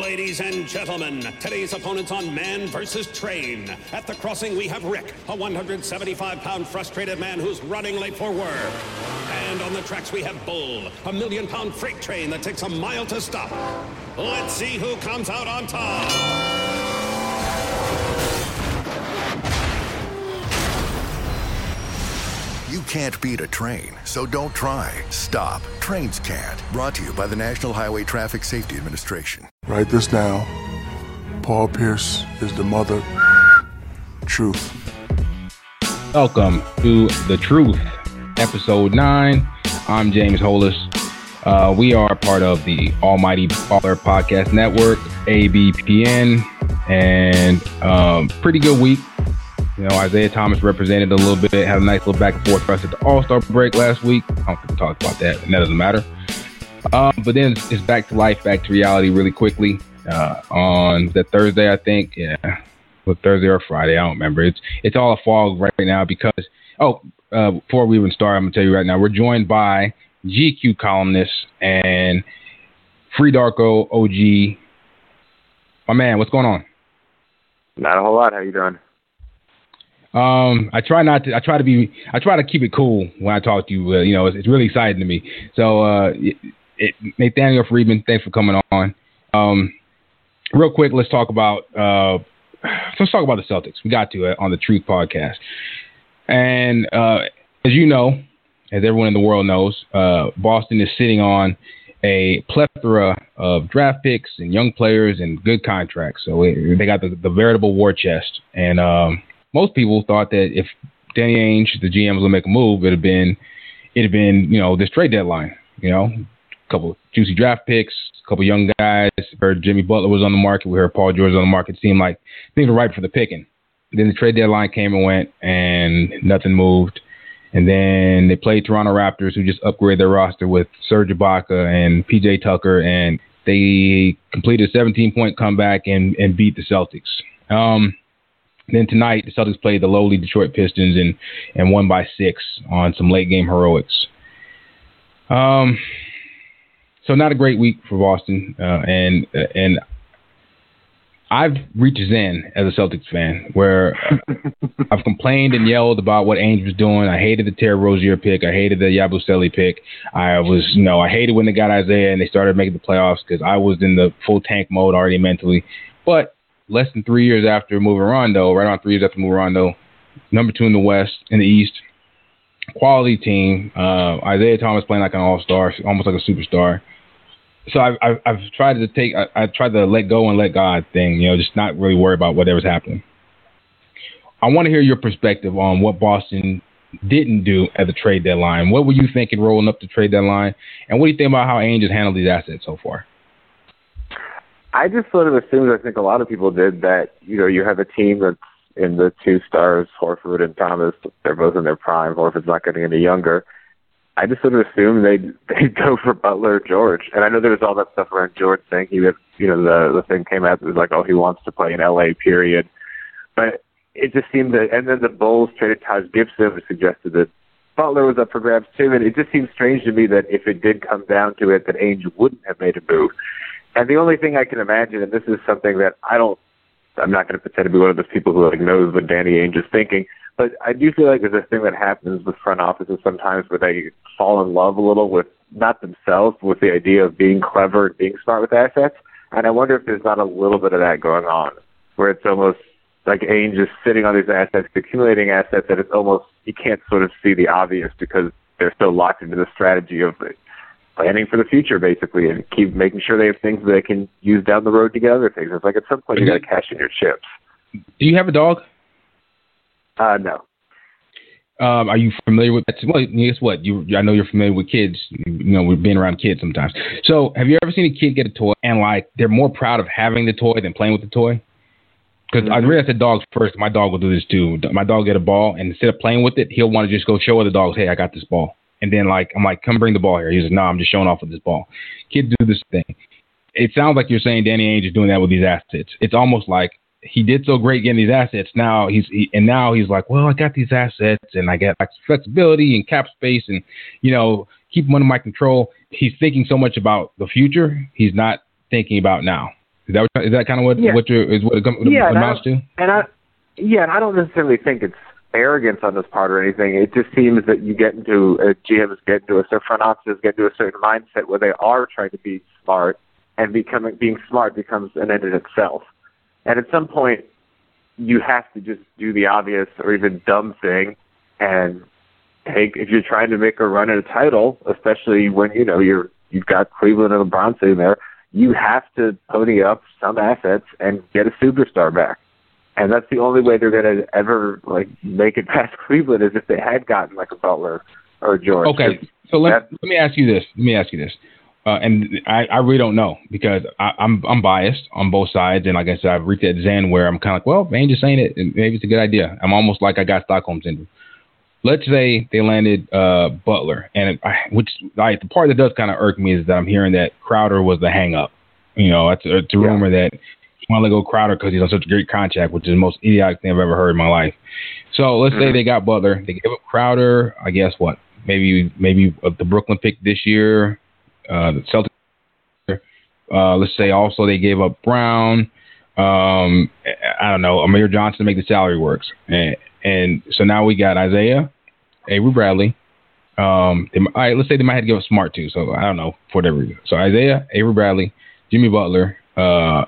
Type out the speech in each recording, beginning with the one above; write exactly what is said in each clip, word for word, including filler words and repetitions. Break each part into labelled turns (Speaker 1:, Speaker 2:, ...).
Speaker 1: Ladies and gentlemen, today's opponents on Man versus Train. At the crossing, we have Rick, a one hundred seventy-five pound frustrated man who's running late for work. And on the tracks, we have Bull, a million pound freight train that takes a mile to stop. Let's see who comes out on top.
Speaker 2: You can't beat a train, so don't try. Stop. Trains can't. Brought to you by the National Highway Traffic Safety Administration.
Speaker 3: Write this down. Paul Pierce is the mother truth.
Speaker 4: Welcome to The Truth, episode nine. I'm James Hollis. Uh, we are part of the Almighty Baller Podcast Network, A B P N, and um, pretty good week. You know, Isaiah Thomas represented a little bit, had a nice little back and forth for us at the All-Star break last week. I don't think we talked about that, and that doesn't matter. Uh, but then it's, it's back to life, back to reality really quickly. Uh, on that Thursday, I think. Yeah, well, Thursday or Friday, I don't remember. It's it's all a fog right now because, oh, uh, before we even start, I'm going to tell you right now, we're joined by G Q columnist and Free Darko O G. My man, what's going on?
Speaker 5: Not a whole lot. How you doing?
Speaker 4: Um, I try not to. I try to be. I try to keep it cool when I talk to you. Uh, you know, it's, it's really exciting to me. So, uh, it, it, Nathaniel Friedman, thanks for coming on. Um, real quick, let's talk about. Uh, let's talk about the Celtics. We got to uh, on the Truth podcast, and uh, as you know, as everyone in the world knows, uh, Boston is sitting on a plethora of draft picks and young players and good contracts. So it, they got the, the veritable war chest, and um. Most people thought that if Danny Ainge, the G M, was going to make a move, it'd have been, it'd have been, you know, this trade deadline. You know, a couple of juicy draft picks, a couple of young guys. We heard Jimmy Butler was on the market. We heard Paul George was on the market. It seemed like things were ripe for the picking. Then the trade deadline came and went, and nothing moved. And then they played Toronto Raptors, who just upgraded their roster with Serge Ibaka and P J Tucker, and they completed a seventeen-point comeback and, and beat the Celtics. Um. Then tonight, the Celtics played the lowly Detroit Pistons and, and won by six on some late-game heroics. Um, so not a great week for Boston, uh, and and I've reached Zen as a Celtics fan, where I've complained and yelled about what Ainge was doing. I hated the Terry Rozier pick. I hated the Yabusele pick. I was, you know, I hated when they got Isaiah and they started making the playoffs because I was in the full tank mode already mentally. But less than three years after moving Rondo, right around three years after moving Rondo, number two in the West, in the East, quality team. Uh, Isaiah Thomas playing like an all-star, almost like a superstar. So I've, I've, I've tried to take, I, I tried to let go and let God thing, you know, just not really worry about whatever's happening. I want to hear your perspective on what Boston didn't do at the trade deadline. What were you thinking rolling up the trade deadline? And what do you think about how Ainge has handled these assets so far?
Speaker 5: I just sort of assumed, I think a lot of people did, that, you know, you have a team that's in the two stars, Horford and Thomas. They're both in their prime. Horford's not getting any younger. I just sort of assumed they'd, they'd go for Butler or George. And I know there was all that stuff around George saying he, was, you know, the, the thing came out that was like, oh, he wants to play in L A, period. But it just seemed that, and then the Bulls traded Taj Gibson, which suggested that Butler was up for grabs too. And it just seemed strange to me that if it did come down to it, that Ainge wouldn't have made a move. And the only thing I can imagine, and this is something that I don't, I'm not going to pretend to be one of those people who like knows what Danny Ainge is thinking, but I do feel like there's a thing that happens with front offices sometimes where they fall in love a little with, not themselves, but with the idea of being clever and being smart with assets. And I wonder if there's not a little bit of that going on, where it's almost like Ainge is sitting on these assets, accumulating assets that it's almost, you can't sort of see the obvious because they're so locked into the strategy of it. Planning for the future, basically, and keep making sure they have things that they can use down the road to get other things. It's like at some point you got to cash in your chips.
Speaker 4: Do you have a dog?
Speaker 5: Uh, no.
Speaker 4: Um, are you familiar with that? Well, guess what? You, I know you're familiar with kids. You know, we've been around kids sometimes. So have you ever seen a kid get a toy and, like, they're more proud of having the toy than playing with the toy? Because mm-hmm. I realized said dogs first. My dog will do this, too. My dog get a ball, and instead of playing with it, he'll want to just go show other dogs, hey, I got this ball. And then, like, I'm like, come bring the ball here. He's like, no, I'm just showing off with this ball. Kids do this thing. It sounds like you're saying Danny Ainge is doing that with these assets. It's almost like he did so great getting these assets. Now he's he, and now he's like, well, I got these assets and I got like flexibility and cap space and, you know, keep them under my control. He's thinking so much about the future. He's not thinking about now. Is that what, is that kind of what
Speaker 5: yeah.
Speaker 4: what you're, is what it comes
Speaker 5: yeah,
Speaker 4: amounts to?
Speaker 5: And I, yeah, and I don't necessarily think it's arrogance on this part or anything. It just seems that you get into uh, G Ms get into a certain front offices get into a certain mindset where they are trying to be smart, and becoming being smart becomes an end in itself. And at some point, you have to just do the obvious or even dumb thing, and take if you're trying to make a run at a title, especially when you know you're you've got Cleveland and LeBron sitting there, you have to pony up some assets and get a superstar back. And that's the only way they're going to ever like make it past Cleveland is if they had gotten like a Butler or a George.
Speaker 4: Okay, so let, let me ask you this. Let me ask you this. Uh, and I, I really don't know because I, I'm I'm biased on both sides. And like I said, I've reached that zen where I'm kind of like, well, man, just saying it. And maybe it's a good idea. I'm almost like I got Stockholm syndrome. Let's say they landed uh, Butler, and I, which like the part that does kind of irk me is that I'm hearing that Crowder was the hang up. You know, it's, it's a rumor yeah. that you want to go Crowder because he's on such a great contract, which is the most idiotic thing I've ever heard in my life. So let's mm-hmm. say they got Butler, they gave up Crowder. I guess what maybe maybe the Brooklyn pick this year, uh, the Celtics. Uh, let's say also they gave up Brown. Um, I don't know, Amir Johnson to make the salary works, and and so now we got Isaiah, Avery Bradley. Um, they, all right, let's say they might have to give up Smart too. So I don't know for whatever reason. So Isaiah, Avery Bradley, Jimmy Butler, uh,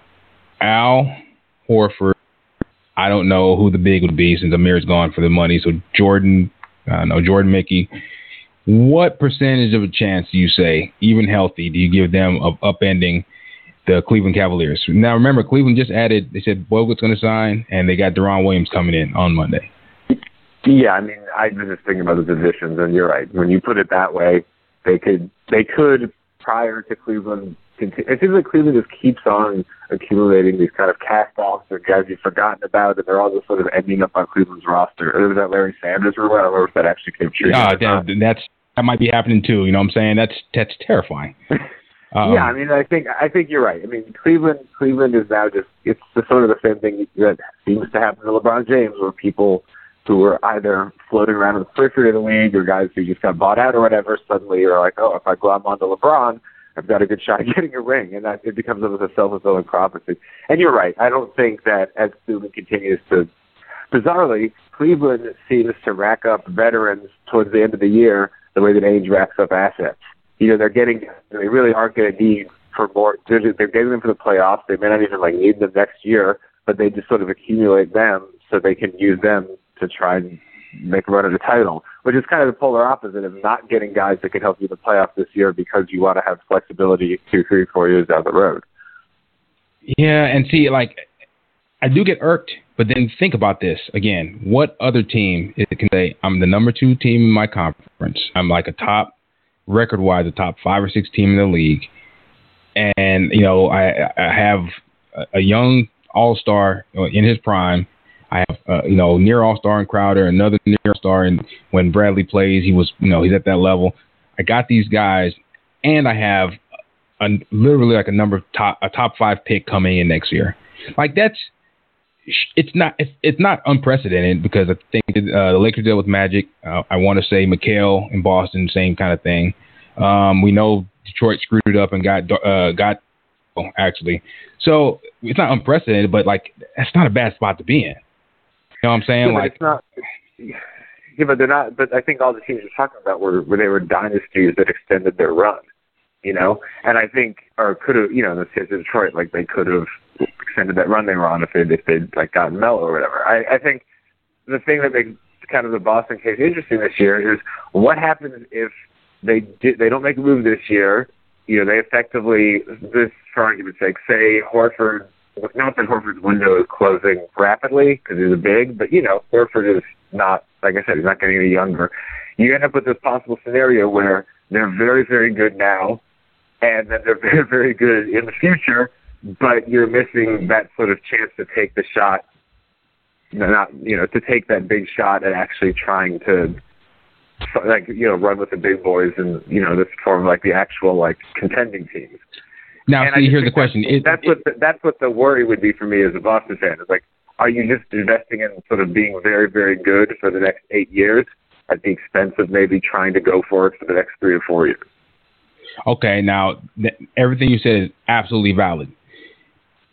Speaker 4: Al Horford. I don't know who the big would be since Amir's gone for the money. So Jordan, I don't know, Jordan Mickey. What percentage of a chance do you say, even healthy, do you give them of upending the Cleveland Cavaliers? Now, remember, Cleveland just added, they said Bogut's going to sign, and they got Deron Williams coming in on Monday.
Speaker 5: Yeah, I mean, I was just thinking about the positions, and you're right. When you put it that way, they could, they could prior to Cleveland, it seems like Cleveland just keeps on accumulating these kind of cast-offs or guys you've forgotten about, and they're all just sort of ending up on Cleveland's roster. Or was that Larry Sanders or what? I don't know if that actually came true.
Speaker 4: Uh, that, that's, that might be happening too, you know what I'm saying? That's that's terrifying. Um,
Speaker 5: yeah, I mean, I think I think you're right. I mean, Cleveland Cleveland is now just, it's the, sort of the same thing that seems to happen to LeBron James, where people who were either floating around in the periphery of the league or guys who just got bought out or whatever, suddenly are like, oh, if I glom onto LeBron, I've got a good shot at getting a ring, and that it becomes almost a self-fulfilling prophecy. And you're right. I don't think that as Cleveland continues to, bizarrely, Cleveland seems to rack up veterans towards the end of the year the way that Ainge racks up assets. You know, they're getting, they really aren't going to need for more, they're, they're getting them for the playoffs. They may not even like need them next year, but they just sort of accumulate them so they can use them to try and make a run at a title, which is kind of the polar opposite of not getting guys that can help you in the playoffs this year because you want to have flexibility two, three, four years down the road.
Speaker 4: Yeah, and see, like, I do get irked, but then think about this again. What other team can say, I'm the number two team in my conference? I'm like a top, record-wise, a top five or six team in the league. And, you know, I, I have a young all-star in his prime. I have, uh, you know, near all-star in Crowder, another near all-star, and when Bradley plays, he was, you know, he's at that level. I got these guys, and I have a, literally like a number top, a top five pick coming in next year. Like that's, it's not, it's, it's not unprecedented because I think uh, the Lakers deal with Magic. Uh, I want to say McHale in Boston, same kind of thing. Um, we know Detroit screwed it up and got uh, got actually. So it's not unprecedented, but like that's not a bad spot to be in. You know what I'm saying?
Speaker 5: Yeah,
Speaker 4: like
Speaker 5: it's not. Yeah, but they're not. But I think all the teams you're talking about were where they were dynasties that extended their run. You know, and I think, or could have, you know, in the case of Detroit, like they could have extended that run they were on if they if they'd like gotten Melo or whatever. I, I think the thing that makes kind of the Boston case interesting this year is what happens if they did, they don't make a move this year. You know, they effectively, this for argument's sake, say Horford. Not that Horford's window is closing rapidly because he's a big, but you know, Horford is not, like I said, he's not getting any younger. You end up with this possible scenario where they're very, very good now, and then they're very, very good in the future, but you're missing that sort of chance to take the shot, you know, not, you know, to take that big shot at actually trying to, like, you know, run with the big boys and, you know, this form of like the actual like contending teams.
Speaker 4: Now,
Speaker 5: and
Speaker 4: see, here's the question.
Speaker 5: That's,
Speaker 4: it,
Speaker 5: that's
Speaker 4: it,
Speaker 5: what the, that's what the worry would be for me as a Boston fan. Is like, are you just investing in sort of being very, very good for the next eight years at the expense of maybe trying to go for it for the next three or four years?
Speaker 4: Okay, now th- everything you said is absolutely valid.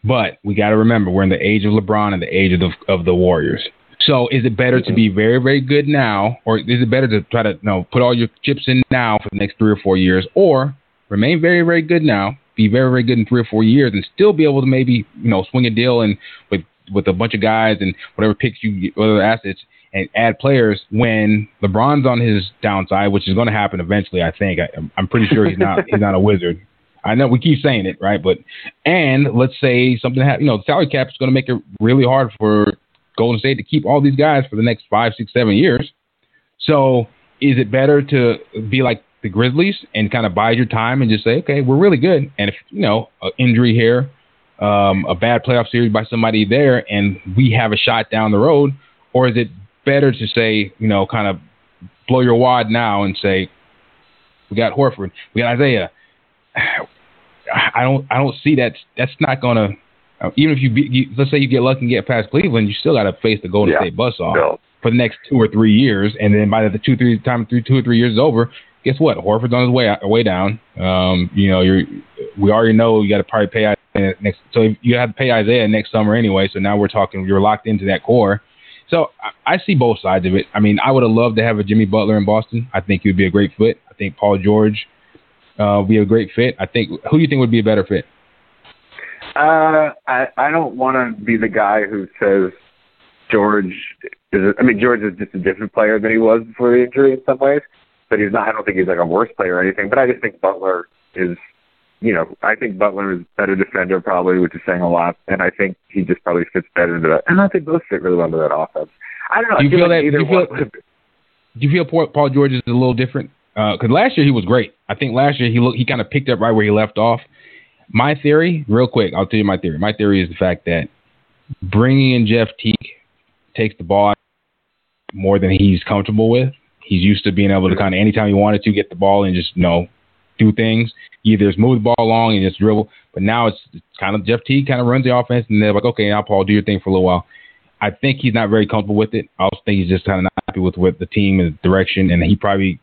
Speaker 4: But we got to remember, we're in the age of LeBron and the age of the, of the Warriors. So is it better mm-hmm. to be very, very good now, or is it better to try to you know, put all your chips in now for the next three or four years, or remain very, very good now, be very, very good in three or four years, and still be able to maybe you know swing a deal and with with a bunch of guys and whatever picks you get, whatever assets, and add players when LeBron's on his downside, which is going to happen eventually. I think I, I'm pretty sure he's not he's not a wizard. I know we keep saying it, right? But and let's say something happens, you know, the salary cap is going to make it really hard for Golden State to keep all these guys for the next five, six, seven years. So is it better to be like the Grizzlies and kind of bide your time and just say, okay, we're really good, and if you know, an injury here, um, a bad playoff series by somebody there, and we have a shot down the road, or is it better to say, you know, kind of blow your wad now and say, we got Horford, we got Isaiah. I don't, I don't see that. That's not gonna. Uh, even if you, be, you, let's say you get lucky and get past Cleveland, you still got to face the Golden yeah, State buzzsaw no. for the next two or three years, and then by the two, three time, three, two or three years is over, guess what? Horford's on his way out, way down. Um, you know, you're. We already know you got to probably pay Isaiah next. So you have to pay Isaiah next summer anyway. So now we're talking. You're locked into that core. So I, I see both sides of it. I mean, I would have loved to have a Jimmy Butler in Boston. I think he would be a great fit. I think Paul George. Uh, be a great fit. I think. Who do you think would be a better fit?
Speaker 5: Uh, I I don't want to be the guy who says George is. A, I mean, George is just a different player than he was before the injury in some ways, but he's not. I don't think he's like a worse player or anything. But I just think Butler is. You know, I think Butler is a better defender probably, which is saying a lot, and I think he just probably fits better into that. And I think both fit really well into that offense. I don't know.
Speaker 4: Do you
Speaker 5: I feel,
Speaker 4: feel
Speaker 5: like
Speaker 4: that?
Speaker 5: Either
Speaker 4: Do you feel,
Speaker 5: one
Speaker 4: do you feel Paul George is a little different? Because uh, last year he was great. I think last year he looked, he kind of picked up right where he left off. My theory, real quick, I'll tell you my theory. My theory is the fact that bringing in Jeff Teague takes the ball more than he's comfortable with. He's used to being able to kind of anytime he wanted to get the ball and just you know do things. Either just move the ball along and just dribble. But now it's, it's kind of Jeff Teague kind of runs the offense, and they're like, okay, now Paul, do your thing for a little while. I think he's not very comfortable with it. I also think he's just kind of not happy with, with the team and the direction, and he probably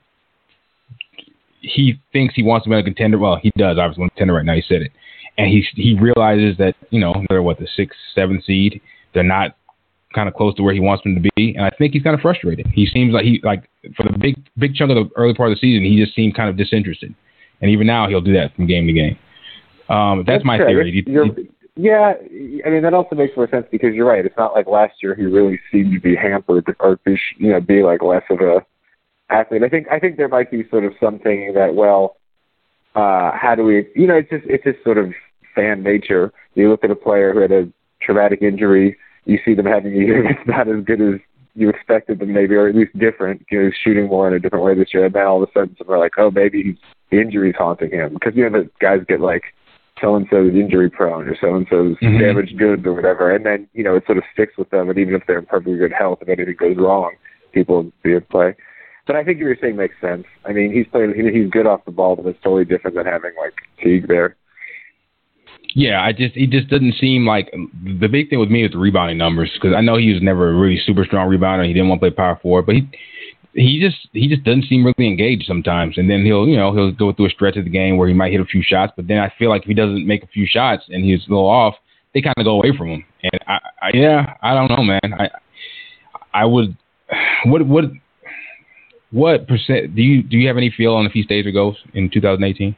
Speaker 4: he thinks he wants to be a contender. Well, he does obviously want a contender right now. He said it, and he he realizes that you know they're what the sixth, seventh seed. They're not kind of close to where he wants them to be, and I think he's kind of frustrated. He seems like he like for the big big chunk of the early part of the season, he just seemed kind of disinterested, and even now he'll do that from game to game. Um, that's, that's my true. theory. You, you,
Speaker 5: yeah, I mean that also makes more sense because you're right. It's not like last year he really seemed to be hampered or be, you know be like less of a athlete. I think I think there might be sort of something that well, uh, how do we? You know, it's just it's just sort of fan nature. You look at a player who had a traumatic injury, you see them having a year that's not as good as you expected them maybe, or at least different. You know, shooting more in a different way this year, and then all of a sudden some are like, oh, maybe the injury's haunting him because you know the guys get like. So-and-so's injury prone or so-and-so's mm-hmm. damaged goods or whatever. And then, you know, it sort of sticks with them. And even if they're in perfectly good health, if anything goes wrong, people be at play. But I think what you're saying makes sense. I mean, he's playing, he's good off the ball, but it's totally different than having, like, Teague there.
Speaker 4: Yeah, I just he just doesn't seem like – the big thing with me is the rebounding numbers because I know he was never a really super strong rebounder. He didn't want to play power forward, but he – He just he just doesn't seem really engaged sometimes, and then he'll you know he'll go through a stretch of the game where he might hit a few shots, but then I feel like if he doesn't make a few shots and he's a little off, they kind of go away from him. And I, I yeah I don't know, man. I I would what what what percent do you do you have any feel on if he stays or goes in two thousand eighteen?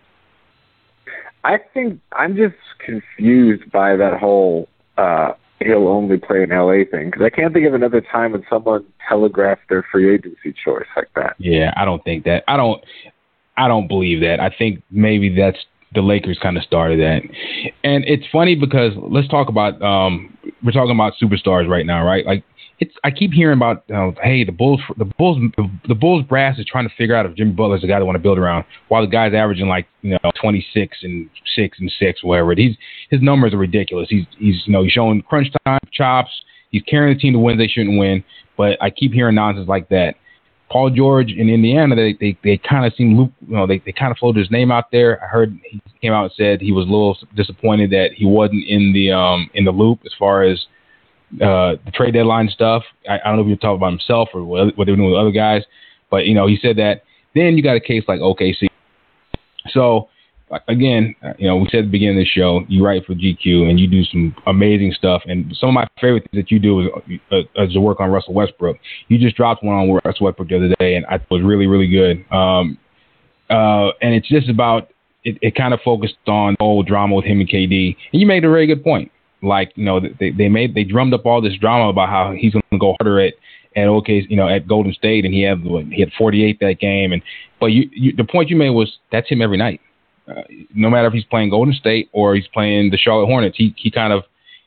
Speaker 5: I think I'm just confused by that whole. Uh, he'll only play in L A thing because I can't think of another time when someone telegraphed their free agency choice like that.
Speaker 4: Yeah, I don't think that. I don't. I don't believe that. I think maybe that's the Lakers kind of started that. And it's funny because let's talk about. Um, we're talking about superstars right now, right? Like it's. I keep hearing about. Uh, hey, the Bulls. The Bulls. The, the Bulls brass is trying to figure out if Jimmy Butler's the guy they want to build around, while the guy's averaging like you know twenty-six and six and six, whatever. He's his numbers are ridiculous. He's he's you know he's showing crunch time chops. He's carrying the team to wins they shouldn't win. But I keep hearing nonsense like that. Paul George in Indiana, they they, they kind of seem loop, you know, they, they kind of floated his name out there. I heard he came out and said he was a little disappointed that he wasn't in the um in the loop as far as uh the trade deadline stuff. I, I don't know if you're talking about himself or what, what they were doing with other guys, but you know he said that. Then you got a case like O K C. So like, again, you know, we said at the beginning of the show, you write for G Q and you do some amazing stuff. And some of my favorite things that you do is, uh, is to work on Russell Westbrook. You just dropped one on Russell Westbrook the other day, and I thought it was really, really good. Um, uh, and it's just about it, it kind of focused on the whole drama with him and K D. And you made a very good point. Like, you know, they they made they drummed up all this drama about how he's going to go harder at at OK, you know, at Golden State, and he had he had forty-eight that game. And but you, you the point you made was that's him every night. Uh, no matter if he's playing Golden State or he's playing the Charlotte Hornets, he he kind of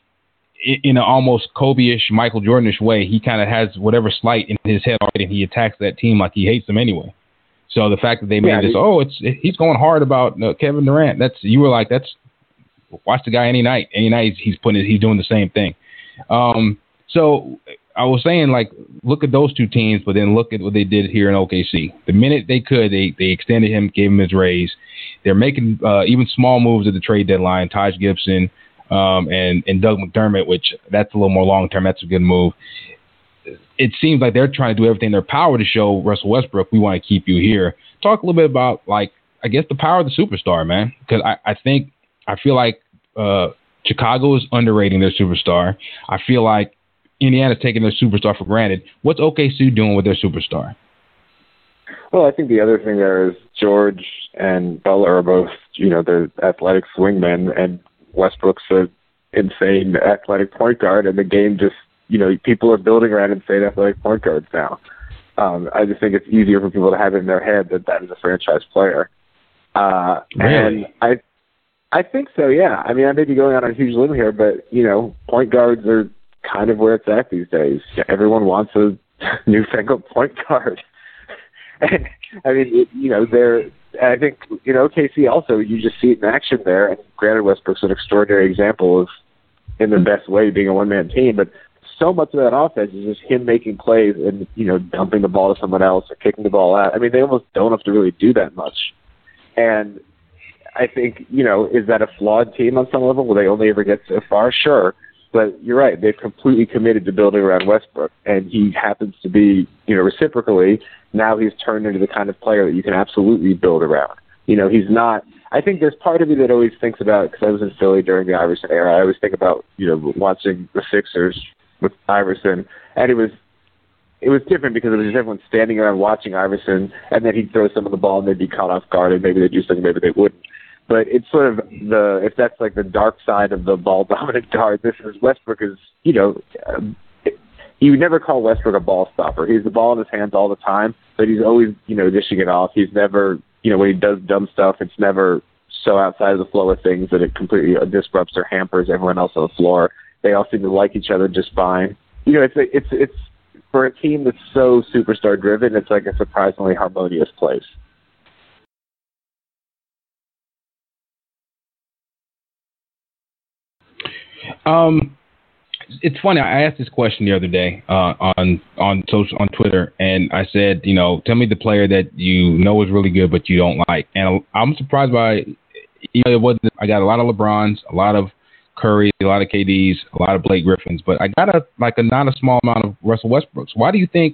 Speaker 4: in an almost Kobe-ish, Michael Jordan-ish way, he kind of has whatever slight in his head already, and he attacks that team like he hates them anyway. So the fact that they made yeah, this, he, oh, it's he's going hard about uh, Kevin Durant. That's you were like, that's watch the guy any night. Any night he's putting he's doing the same thing. Um, so I was saying, like, look at those two teams, but then look at what they did here in O K C. The minute they could, they they extended him, gave him his raise. They're making uh, even small moves at the trade deadline. Taj Gibson um, and and Doug McDermott, which that's a little more long term. That's a good move. It seems like they're trying to do everything in their power to show Russell Westbrook, we want to keep you here. Talk a little bit about, like, I guess the power of the superstar, man, because I, I think I feel like uh, Chicago is underrating their superstar. I feel like Indiana's taking their superstar for granted. What's O K C doing with their superstar?
Speaker 5: Well, I think the other thing there is George and Butler are both, you know, they're athletic swingmen, and Westbrook's an insane athletic point guard, and the game just, you know, people are building around insane athletic point guards now. Um, I just think it's easier for people to have it in their head that that is a franchise player. Uh,
Speaker 4: really?
Speaker 5: And I, I think so, yeah. I mean, I may be going on a huge limb here, but, you know, point guards are kind of where it's at these days. Everyone wants a newfangled point guard. And, I mean, it, you know, they're, I think, you know, O K C also, you just see it in action there. And granted, Westbrook's an extraordinary example of, in the best way, being a one-man team, but so much of that offense is just him making plays and, you know, dumping the ball to someone else or kicking the ball out. I mean, they almost don't have to really do that much. And I think, you know, is that a flawed team on some level? Will they only ever get so far? Sure. But you're right. They've completely committed to building around Westbrook, and he happens to be, you know, reciprocally, now he's turned into the kind of player that you can absolutely build around. You know, he's not – I think there's part of me that always thinks about, because I was in Philly during the Iverson era, I always think about, you know, watching the Sixers with Iverson, and it was it was different because it was just everyone standing around watching Iverson, and then he'd throw some of the ball and they'd be caught off guard, and maybe they'd do something, maybe they wouldn't. But it's sort of the, if that's like the dark side of the ball-dominant guard, this is Westbrook is, you know, um, you would never call Westbrook a ball stopper. He's the ball in his hands all the time, but he's always, you know, dishing it off. He's never, you know, when he does dumb stuff, it's never so outside of the flow of things that it completely disrupts or hampers everyone else on the floor. They all seem to like each other just fine. You know, it's a, it's it's for a team that's so superstar driven, it's like a surprisingly harmonious place.
Speaker 4: Um, it's funny. I asked this question the other day uh, on on social on Twitter, and I said, you know, tell me the player that you know is really good but you don't like. And I'm surprised by, you know, it wasn't. I got a lot of LeBrons, a lot of Curry, a lot of K Ds, a lot of Blake Griffins, but I got a like a not a small amount of Russell Westbrooks. Why do you think?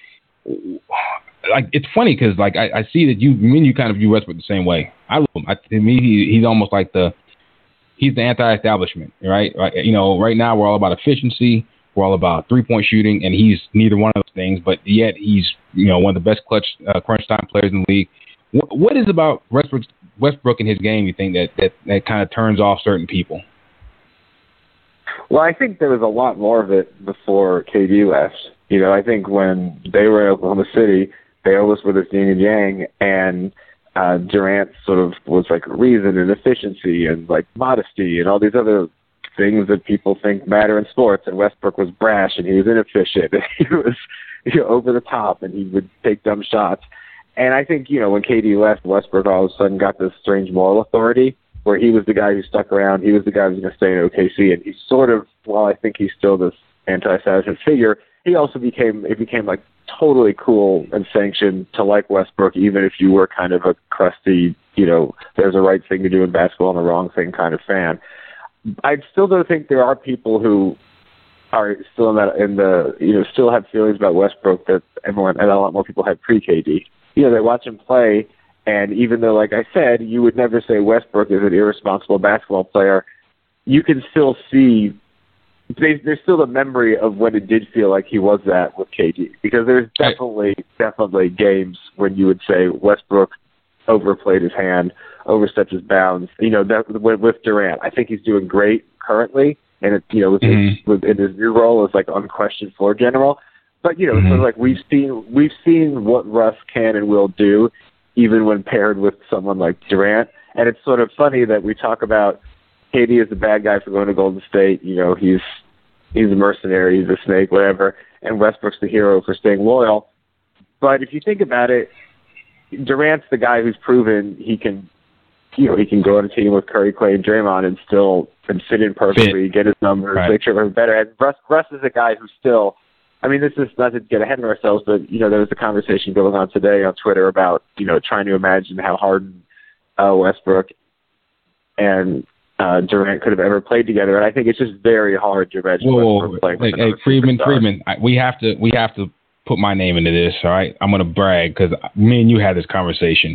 Speaker 4: Like, it's funny because like I, I see that you, me and you kind of view Westbrook the same way. I love him. I, to me, he, he's almost like the he's the anti-establishment, right? Like, you know, right now we're all about efficiency, we're all about three-point shooting, and he's neither one of those things. But yet he's, you know, one of the best clutch uh, crunch time players in the league. What, what is about Westbrook Westbrook in his game you think that that, that kind of turns off certain people?
Speaker 5: Well, I think there was a lot more of it before K D left. You know, I think when they were in Oklahoma City, they always were this yin and yang, and uh, Durant sort of was like reason and efficiency and like modesty and all these other things that people think matter in sports. And Westbrook was brash and he was inefficient and he was, you know, over the top and he would take dumb shots. And I think, you know, when K D left, Westbrook all of a sudden got this strange moral authority where he was the guy who stuck around. He was the guy who was going to stay in O K C. And he sort of, while I think he's still this anti-establishment figure, he also became, it became like totally cool and sanctioned to like Westbrook, even if you were kind of a crusty, you know, there's a right thing to do in basketball and a wrong thing kind of fan. I still don't think there are people who are still in that, in the, you know, still have feelings about Westbrook that everyone, and a lot more people had pre-K D. You know, they watch him play, And even though, like I said, you would never say Westbrook is an irresponsible basketball player, you can still see they, there's still the memory of when it did feel like he was that with K D. Because there's definitely, definitely games when you would say Westbrook overplayed his hand, overstepped his bounds. You know, that, with, with Durant, I think he's doing great currently, and it, you know, with
Speaker 4: mm-hmm.
Speaker 5: his, with, in his new role as like unquestioned floor general. But you know,
Speaker 4: mm-hmm.
Speaker 5: it's sort of like we've seen we've seen what Russ can and will do, even when paired with someone like Durant. And it's sort of funny that we talk about K D as the bad guy for going to Golden State. You know, he's he's a mercenary, he's a snake, whatever. And Westbrook's the hero for staying loyal. But if you think about it, Durant's the guy who's proven he can, you know, he can go on a team with Curry, Clay, and Draymond and still and fit in perfectly, fit. get his numbers, right. make sure they're better. And Russ, Russ is a guy who still, I mean, this is not to get ahead of ourselves, but, you know, there was a conversation going on today on Twitter about, you know, trying to imagine how Harden, uh, Westbrook, and uh, Durant could have ever played together. And I think it's just very hard to imagine
Speaker 4: Whoa,
Speaker 5: Westbrook playing with
Speaker 4: Hey, hey Friedman,
Speaker 5: superstar.
Speaker 4: Friedman, I, we have to, we have to put my name into this, all right? I'm going to brag because me and you had this conversation.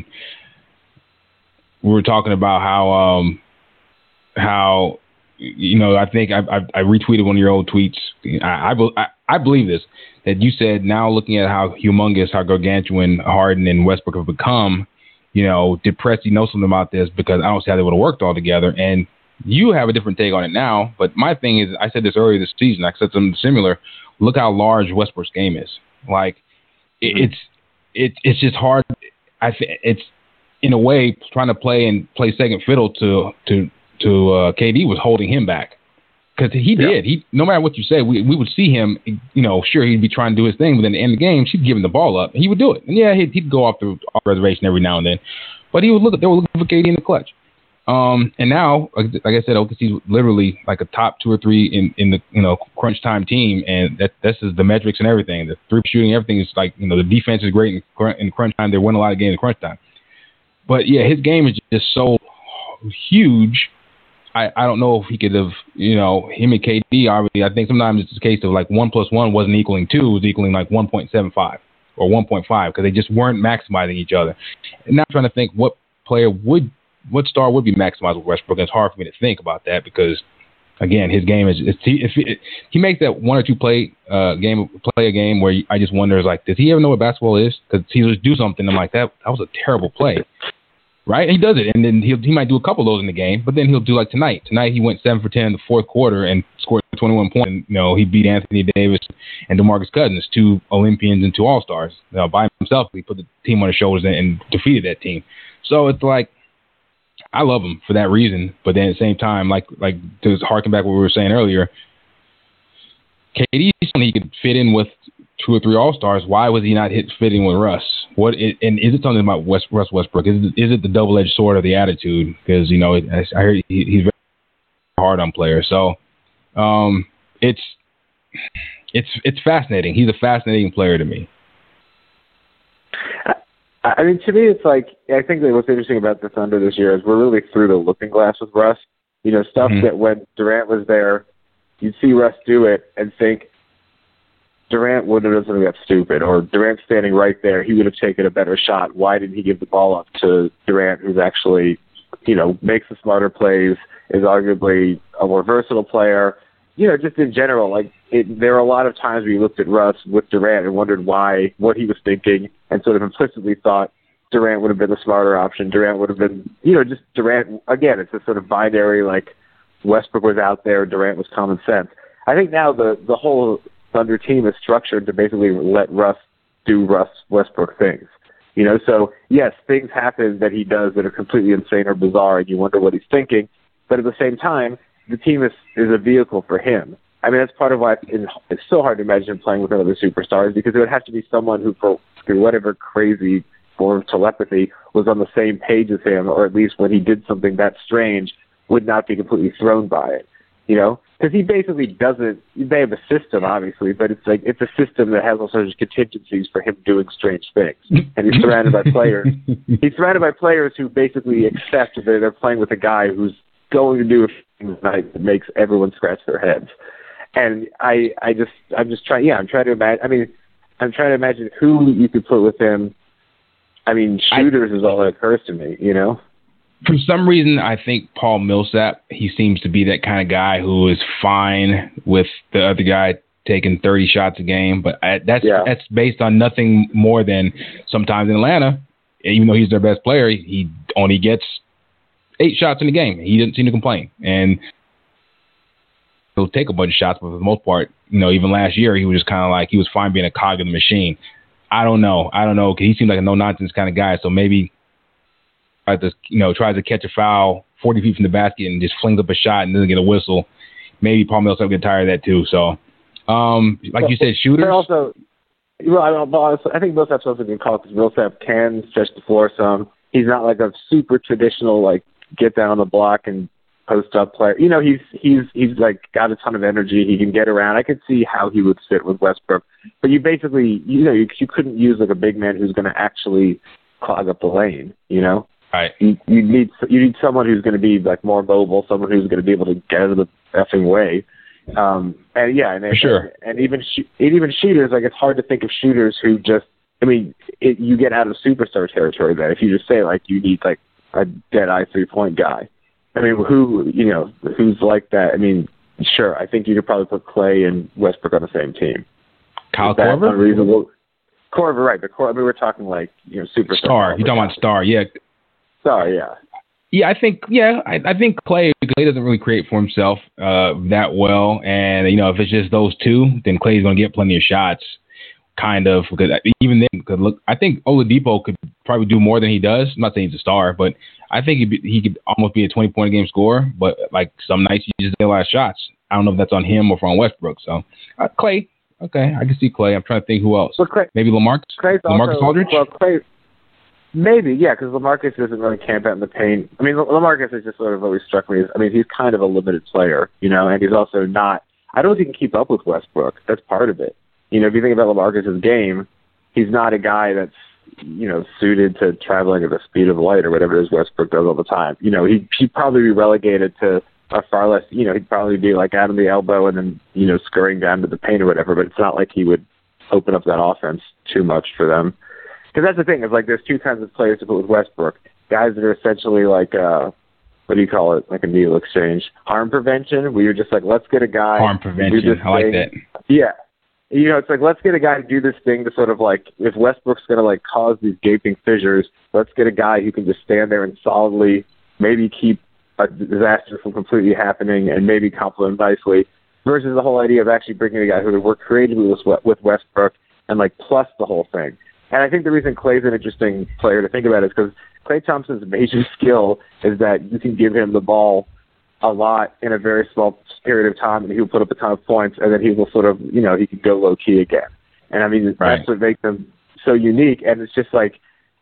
Speaker 4: We were talking about how, um, how, you know, I think I, I, I retweeted one of your old tweets. I, I, I believe this, that you said now looking at how humongous, how gargantuan Harden and Westbrook have become, you know, did Presti know something about this? Because I don't see how they would have worked all together. And you have a different take on it now. But my thing is, I said this earlier this season, I said something similar. Look how large Westbrook's game is. Like, mm-hmm. it's it, it's just hard. I th- It's, in a way, trying to play and play second fiddle to to to uh, K D was holding him back. Because he did. Yeah. He no matter what you say, we we would see him. You know, sure he'd be trying to do his thing, but then at the end of the game, she'd give him the ball up. He would do it. And yeah, he'd, he'd go off the off reservation every now and then, but he would look. They were looking for K D in the clutch. Um, and now, like, like I said, O K C's literally like a top two or three in, in the you know crunch time team, and that this is the metrics and everything. The three shooting, everything is like you know the defense is great in, in crunch time. They win a lot of games in crunch time. But yeah, his game is just so huge. I, I don't know if he could have, you know, him and K D, obviously, I think sometimes it's a case of like one plus one wasn't equaling two, it was equaling like one point seven five or one point five because they just weren't maximizing each other. And now I'm trying to think what player would, what star would be maximized with Westbrook. It's hard for me to think about that because, again, his game is, if he, if he, he makes that one or two play uh, game, play a game where I just wonder, like, does he ever know what basketball is? Because he'll just do something. I'm like, that, that was a terrible play. Right? And he does it. And then he'll, he might do a couple of those in the game, but then he'll do like tonight. Tonight he went seven for ten in the fourth quarter and scored twenty-one points. And, you know, he beat Anthony Davis and DeMarcus Cousins, two Olympians and two All-Stars. You know, by himself, he put the team on his shoulders and, and defeated that team. So it's like, I love him for that reason. But then at the same time, like, like to harken back what we were saying earlier, K D, he could fit in with two or three All-Stars. Why was he not hit fitting with Russ? What it, and is it something about West, Russ Westbrook? Is it, is it the double-edged sword of the attitude? Because you know, it, I heard he, he's very hard on players. So um, it's it's it's fascinating. He's a fascinating player to me.
Speaker 5: I mean, to me, it's like I think that what's interesting about the Thunder this year is we're really through the looking glass with Russ. You know, stuff mm-hmm. that when Durant was there, you'd see Russ do it and think, Durant would have done something that stupid, or Durant standing right there, he would have taken a better shot. Why didn't he give the ball up to Durant, who's actually, you know, makes the smarter plays, is arguably a more versatile player? You know, just in general, like it, there are a lot of times where you looked at Russ with Durant and wondered why, what he was thinking, and sort of implicitly thought Durant would have been the smarter option. Durant would have been, you know, just Durant. Again, it's a sort of binary, like Westbrook was out there, Durant was common sense. I think now the the whole Thunder team is structured to basically let Russ do Russ Westbrook things. You know, so yes, things happen that he does that are completely insane or bizarre, and you wonder what he's thinking. But at the same time, the team is is a vehicle for him. I mean, that's part of why it's, it's so hard to imagine him playing with other superstars, because it would have to be someone who, for through whatever crazy form of telepathy, was on the same page as him, or at least when he did something that strange, would not be completely thrown by it. You know, because he basically doesn't. They have a system, obviously, but it's like it's a system that has all sorts of contingencies for him doing strange things. And he's surrounded by players. He's surrounded by players who basically accept that they're playing with a guy who's going to do things that makes everyone scratch their heads. And I, I just, I'm just trying. Yeah, I'm trying to imagine. I mean, I'm trying to imagine who you could put with him I mean, shooters I, is all that occurs to me, you know?
Speaker 4: For some reason, I think Paul Millsap, he seems to be that kind of guy who is fine with the other guy taking thirty shots a game, but I, that's yeah. that's based on nothing more than sometimes in Atlanta, even though he's their best player, he only gets eight shots in the game. He didn't seem to complain, and he'll take a bunch of shots, but for the most part, you know, even last year, he was just kind of like, he was fine being a cog in the machine. I don't know. I don't know, because he seemed like a no-nonsense kind of guy, so maybe tries to, you know, tries to catch a foul forty feet from the basket and just flings up a shot and doesn't get a whistle. Maybe Paul Millsap will get tired of that too. So, um, like well, you said, shooters.
Speaker 5: Also, well, I, I think Millsap's also a good call because Millsap can stretch the floor some. He's not like a super traditional, like, get down on the block and post up player. You know, he's he's he's like got a ton of energy. He can get around. I could see how he would fit with Westbrook. But you basically, you know, you, you couldn't use like a big man who's going to actually clog up the lane. You know.
Speaker 4: Right.
Speaker 5: You, you need you need someone who's going to be like more mobile, someone who's going to be able to get out of the effing way. Um, and yeah, and,
Speaker 4: For sure.
Speaker 5: and, and even sh- and even shooters, like it's hard to think of shooters who just. I mean, it, you get out of superstar territory then if you just say like you need like a dead eye three point guy. I mean, who you know who's like that? I mean, sure, I think you could probably put Clay and Westbrook on the same team.
Speaker 4: Kyle Korver,
Speaker 5: unreasonable. Korver, right? But Korver, I mean, we're talking like you know superstar.
Speaker 4: Star, you're talking about star, yeah.
Speaker 5: Star, yeah.
Speaker 4: Yeah, I think yeah, I, I think Clay Clay doesn't really create for himself uh, that well, and you know if it's just those two, then Clay's going to get plenty of shots, kind of. Because even then, because look, I think Oladipo could probably do more than he does. I'm not saying he's a star, but I think he'd be, he could almost be a twenty point a game scorer. But like some nights, he just get a lot of shots. I don't know if that's on him or from Westbrook. So uh, Clay, okay, I can see Clay. I'm trying to think who else.
Speaker 5: Well, Clay,
Speaker 4: Maybe LaMarcus.
Speaker 5: Clay's
Speaker 4: LaMarcus
Speaker 5: also,
Speaker 4: Aldridge.
Speaker 5: Well, Clay. Maybe, yeah, because LaMarcus doesn't really camp out in the paint. I mean, LaMarcus has just sort of always struck me as, I mean, he's kind of a limited player, you know, and he's also not, I don't think he can keep up with Westbrook. That's part of it. You know, if you think about LaMarcus's game, he's not a guy that's, you know, suited to traveling at the speed of light or whatever it is Westbrook does all the time. You know, he, he'd probably be relegated to a far less, you know, he'd probably be like out of the elbow and then, you know, scurrying down to the paint or whatever, but it's not like he would open up that offense too much for them. Because that's the thing, is like there's two kinds of players to put with Westbrook. Guys that are essentially like, uh, what do you call it, like a needle exchange. Harm prevention, where you're just like, let's get a guy.
Speaker 4: Harm prevention, I like
Speaker 5: thing.
Speaker 4: that.
Speaker 5: Yeah. You know, it's like, let's get a guy to do this thing to sort of like, if Westbrook's going to like cause these gaping fissures, let's get a guy who can just stand there and solidly maybe keep a disaster from completely happening and maybe complement nicely, versus the whole idea of actually bringing a guy who would work creatively with, with Westbrook and like plus the whole thing. And I think the reason Clay's an interesting player to think about is because Klay Thompson's major skill is that you can give him the ball a lot in a very small period of time, and he'll put up a ton of points, and then he will sort of, you know, he can go low-key again. And, I mean,
Speaker 4: right.
Speaker 5: That's what makes him so unique. And it's just like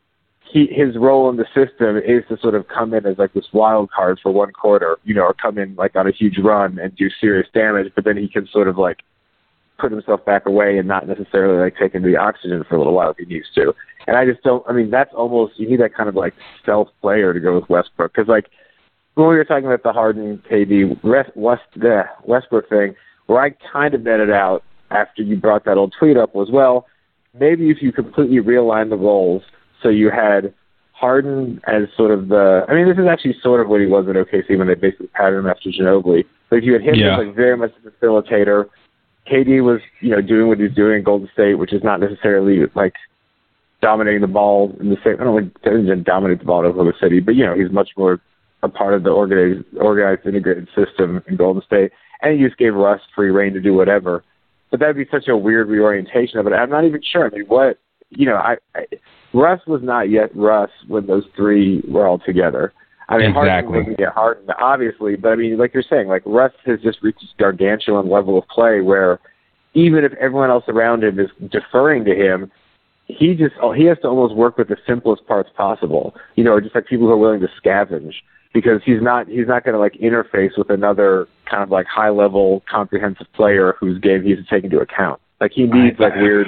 Speaker 5: he his role in the system is to sort of come in as, like, this wild card for one quarter, you know, or come in, like, on a huge run and do serious damage, but then he can sort of, like, put himself back away and not necessarily like take into the oxygen for a little while if he needs to. And I just don't, I mean, that's almost, you need that kind of like stealth player to go with Westbrook. Because like when we were talking about the Harden, K D, West, West, the Westbrook thing, where I kind of netted out after you brought that old tweet up was, well, maybe if you completely realign the roles so you had Harden as sort of the, I mean, this is actually sort of what he was at O K C when they basically patterned him after Ginobili. But if you had him
Speaker 4: yeah.
Speaker 5: as like very much a facilitator, K D was, you know, doing what he's doing in Golden State, which is not necessarily like dominating the ball in the same. I don't think he doesn't dominate the ball in Oklahoma City, but you know, he's much more a part of the organized, organized, integrated system in Golden State. And he just gave Russ free reign to do whatever. But that'd be such a weird reorientation of it. I'm not even sure. I mean, what you know, I, I Russ was not yet Russ when those three were all together. I mean,
Speaker 4: exactly.
Speaker 5: Harden doesn't get Harden, obviously, but I mean, like you're saying, like Russ has just reached this gargantuan level of play where even if everyone else around him is deferring to him, he just he has to almost work with the simplest parts possible. You know, just like people who are willing to scavenge, because he's not he's not going to like interface with another kind of like high level comprehensive player whose game he has to take into account. Like he needs like weird.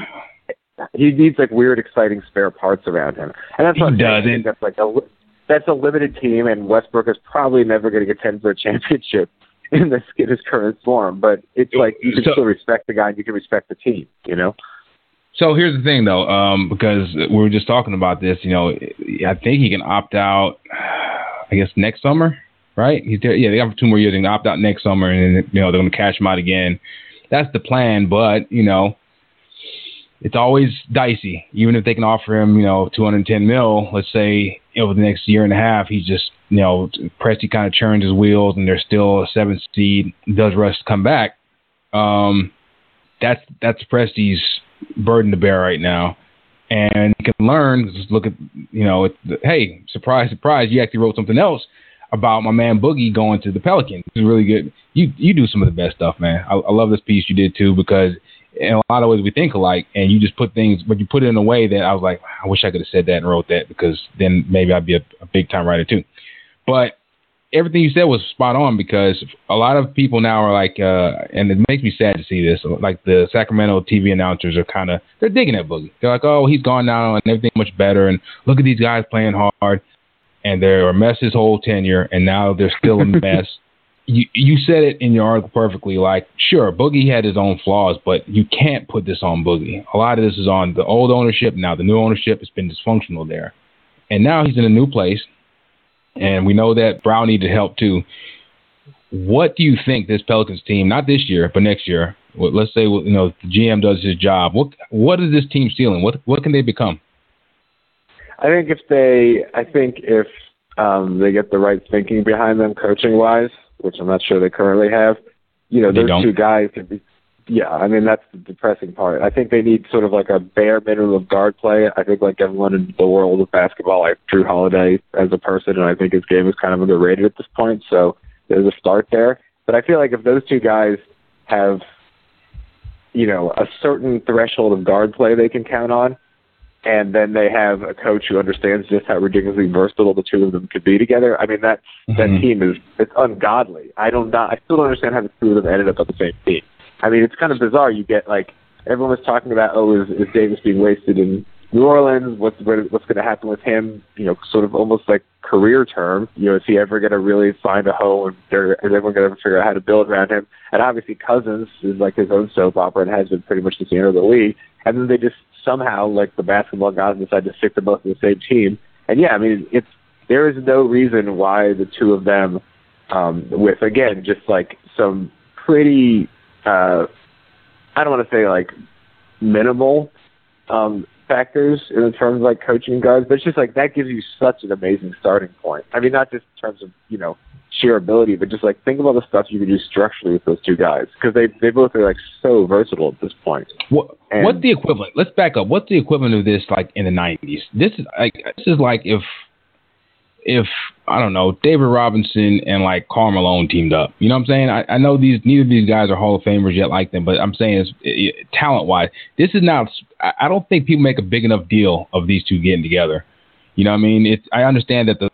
Speaker 5: He needs like weird, exciting spare parts around him, and that's what
Speaker 4: he doesn't.
Speaker 5: That's like a that's a limited team, and Westbrook is probably never going to contend for a championship in this in his current form. But it's like you can
Speaker 4: so,
Speaker 5: still respect the guy, and you can respect the team. You know.
Speaker 4: So here's the thing, though, um, because we were just talking about this. You know, I think he can opt out, I guess, next summer, right? He's there, yeah, they have two more years. They can opt out next summer, and then, you know, they're going to cash him out again. That's the plan, but, you know, it's always dicey. Even if they can offer him, you know, two hundred ten mil, let's say over the next year and a half, he's just, you know, Presti kind of churns his wheels, and they're still a seventh seed. Does Russ come back? Um, that's that's Presti's burden to bear right now, and you can learn. Just look at, you know, it, hey, surprise, surprise, you actually wrote something else about my man Boogie going to the Pelicans. It's really good. You you do some of the best stuff, man. I, I love this piece you did too, because in a lot of ways we think alike, and you just put things, but you put it in a way that I was like, I wish I could have said that and wrote that, because then maybe I'd be a, a big time writer too. But everything you said was spot on, because a lot of people now are like, uh, and it makes me sad to see this, like the Sacramento T V announcers are kind of, they're digging at Boogie. They're like, oh, he's gone now and everything much better, and look at these guys playing hard, and they're a mess his whole tenure, and now they're still a mess. You you said it in your article perfectly. Like, sure, Boogie had his own flaws, but you can't put this on Boogie. A lot of this is on the old ownership. Now the new ownership has been dysfunctional there, and now he's in a new place. And we know that Brown needed help too. What do you think this Pelicans team, not this year, but next year, let's say, you know, the G M does his job, what what is this team stealing? What what can they become?
Speaker 5: I think if they, I think if um, they get the right thinking behind them, coaching wise, which I'm not sure they currently have, you know,
Speaker 4: they
Speaker 5: those
Speaker 4: don't.
Speaker 5: two guys could be. Yeah, I mean, that's the depressing part. I think they need sort of like a bare minimum of guard play. I think like everyone in the world of basketball, like Drew Holiday as a person, and I think his game is kind of underrated at this point, so there's a start there. But I feel like if those two guys have, you know, a certain threshold of guard play they can count on, and then they have a coach who understands just how ridiculously versatile the two of them could be together, I mean, that, mm-hmm. that team is it's ungodly. I don't not, I still don't understand how the two of them ended up on the same team. I mean, it's kind of bizarre. You get, like, everyone was talking about, oh, is, is Davis being wasted in New Orleans? What's what's going to happen with him? You know, sort of almost like career term. You know, is he ever going to really find a home? Or is everyone going to ever figure out how to build around him? And obviously Cousins is like his own soap opera and has been pretty much the center of the league. And then they just somehow, like the basketball gods, decide to stick them both in the same team. And, yeah, I mean, it's there is no reason why the two of them, um, with, again, just like some pretty – Uh, I don't want to say like minimal um, factors in terms of like coaching guards, but it's just like that gives you such an amazing starting point. I mean, not just in terms of, you know, sheer ability, but just like think of all the stuff you can do structurally with those two guys, because they they both are like so versatile at this point.
Speaker 4: What and, what's the equivalent? Let's back up. What's the equivalent of this like in the nineties? This is like this is like if. If, I don't know, David Robinson and, like, Karl Malone teamed up. You know what I'm saying? I, I know these neither of these guys are Hall of Famers yet like them, but I'm saying it's, it, it, talent-wise, this is not – I don't think people make a big enough deal of these two getting together. You know what I mean? It's, I understand that the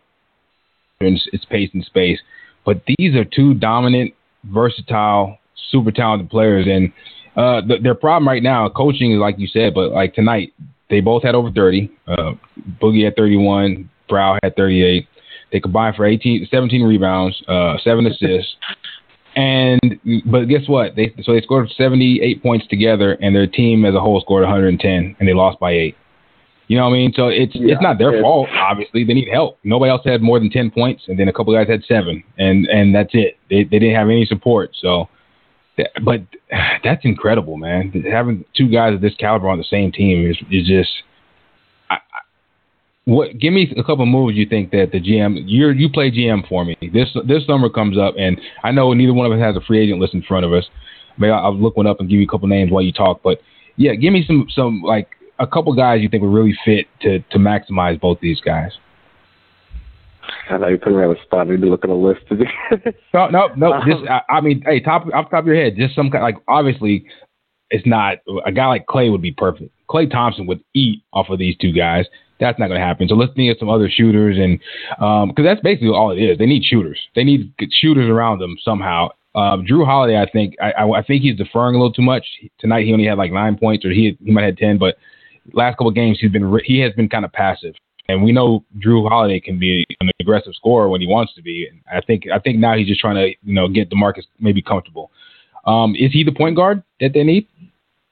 Speaker 4: it's pace and space, but these are two dominant, versatile, super talented players. And uh, the, their problem right now, coaching is like you said, but, like, tonight, they both had over thirty. Uh, Boogie had thirty-one. Brow had thirty-eight. They combined for eighteen, seventeen rebounds, uh, seven assists. And but guess what? They so they scored seventy-eight points together, and their team as a whole scored one hundred ten, and they lost by eight. You know what I mean? So it's yeah, it's not their it's, fault. Obviously, they need help. Nobody else had more than ten points, and then a couple guys had seven, and and that's it. They they didn't have any support. So, but that's incredible, man. Having two guys of this caliber on the same team is is just. What? Give me a couple of moves you think that the G M you you play G M for me. This this summer comes up, and I know neither one of us has a free agent list in front of us. Maybe I'll, I'll look one up and give you a couple names while you talk. But yeah, give me some some like a couple guys you think would really fit to to maximize both these guys.
Speaker 5: I know you're putting me on the spot. I need to look at a list.
Speaker 4: no, no, no. Just I, I mean, hey, top off the top of your head, just some kind like obviously, it's not a guy like Klay would be perfect. Klay Thompson would eat off of these two guys. That's not going to happen. So let's think of some other shooters, and because um, that's basically all it is. They need shooters. They need shooters around them somehow. Uh, Drew Holiday, I think, I, I, I think he's deferring a little too much tonight. He only had like nine points, or he he might have had ten. But last couple of games, he's been he has been kind of passive, and we know Drew Holiday can be an aggressive scorer when he wants to be. And I think I think now he's just trying to you know get DeMarcus maybe comfortable. Um, is he the point guard that they need?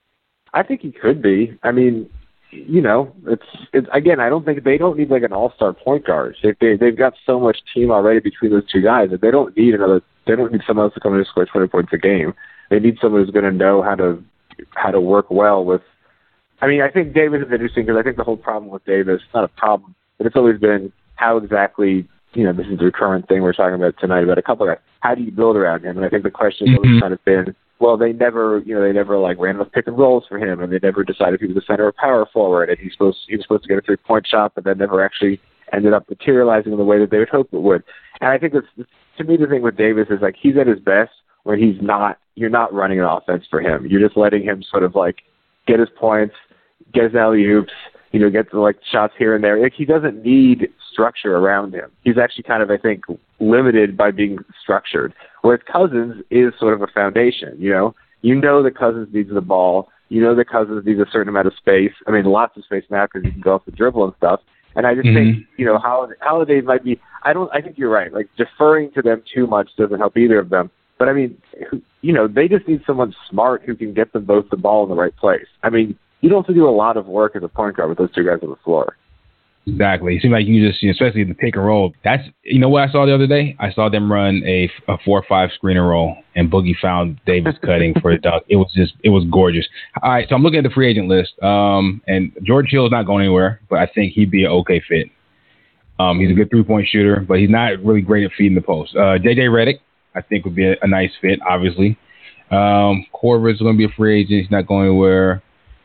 Speaker 5: I think he could be. I mean, you know, it's it's again. I don't think they don't need like an all-star point guard. They, they they've got so much team already between those two guys that they don't need another. They don't need someone else to come in and score twenty points a game. They need someone who's going to know how to how to work well with. I mean, I think Davis is interesting because I think the whole problem with Davis, not a problem, but it's always been how exactly. You know, this is the recurrent thing we're talking about tonight about a couple of guys. How do you build around him? And I think the question has
Speaker 4: mm-hmm.
Speaker 5: always kind of been, well, they never, you know, they never like ran enough pick and rolls for him, and they never decided if he was a center or power forward, and he's supposed he was supposed to get a three point shot, but that never actually ended up materializing in the way that they would hope it would. And I think that's to me the thing with Davis is like he's at his best when he's not. You're not running an offense for him. You're just letting him sort of like get his points, get his alley oops. You know, get the like shots here and there. Like, he doesn't need structure around him. He's actually kind of, I think, limited by being structured. Whereas Cousins is sort of a foundation. You know, you know that Cousins needs the ball. You know that Cousins needs a certain amount of space. I mean, lots of space now because he can go off the dribble and stuff. And I just
Speaker 4: mm-hmm.
Speaker 5: think, you know, Holiday, Holiday might be. I don't. I think you're right. Like deferring to them too much doesn't help either of them. But I mean, you know, they just need someone smart who can get them both the ball in the right place. I mean. You don't have to do a lot of work as a point guard with those two guys on the floor.
Speaker 4: Exactly. It seems like you just, especially in the pick and roll. That's, you know what I saw the other day? I saw them run a, a four or five screen and roll, and Boogie found Davis cutting for a dunk. It was just, it was gorgeous. All right, so I'm looking at the free agent list, um, and George Hill is not going anywhere, but I think he'd be an okay fit. Um, he's a good three point shooter, but he's not really great at feeding the post. Uh, J J Redick, I think would be a, a nice fit, obviously. Um, Korver's going to be a free agent. He's not going anywhere.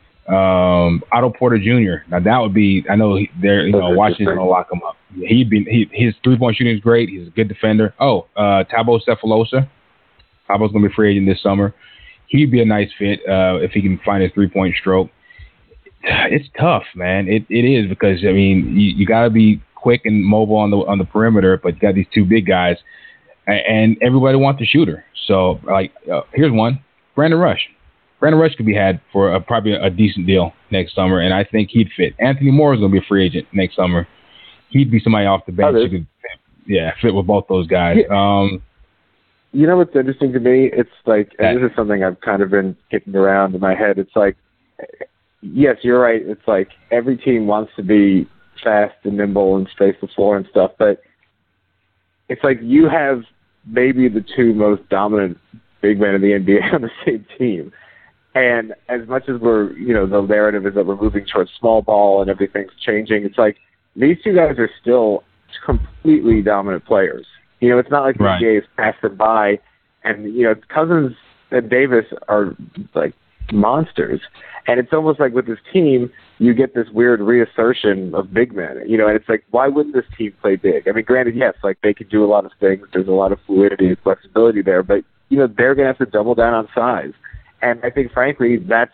Speaker 4: Um, Otto Porter Junior Now that would be, I know he, they're, you know, Washington's gonna lock him up. He'd be, he, his three point shooting is great. He's a good defender. Oh, uh, Thabo Sefolosha. Thabo's gonna be free agent this summer. He'd be a nice fit uh, if he can find his three point stroke. It's tough, man. It it is because I mean you, you got to be quick and mobile on the on the perimeter, but you got these two big guys, and, and everybody wants a shooter. So like, uh, here's one: Brandon Rush. Brandon Rush could be had for a, probably a decent deal next summer, and I think he'd fit. Anthony Moore is going to be a free agent next summer. He'd be somebody off the bench who could, fit, yeah, fit with both those guys. Yeah. Um,
Speaker 5: you know what's interesting to me? It's like, and this is something I've kind of been kicking around in my head. It's like, yes, you're right. It's like every team wants to be fast and nimble and space the floor and stuff, but it's like you have maybe the two most dominant big men in the N B A on the same team. And as much as we're, you know, the narrative is that we're moving towards small ball and everything's changing, it's like these two guys are still completely dominant players. You know, it's not like the
Speaker 4: right.
Speaker 5: N B A is passing by, and, you know, Cousins and Davis are like monsters. And it's almost like with this team, you get this weird reassertion of big men, you know, and it's like, why wouldn't this team play big? I mean, granted, yes, like they could do a lot of things. There's a lot of fluidity and flexibility there, but, you know, they're going to have to double down on size. And I think, frankly, that's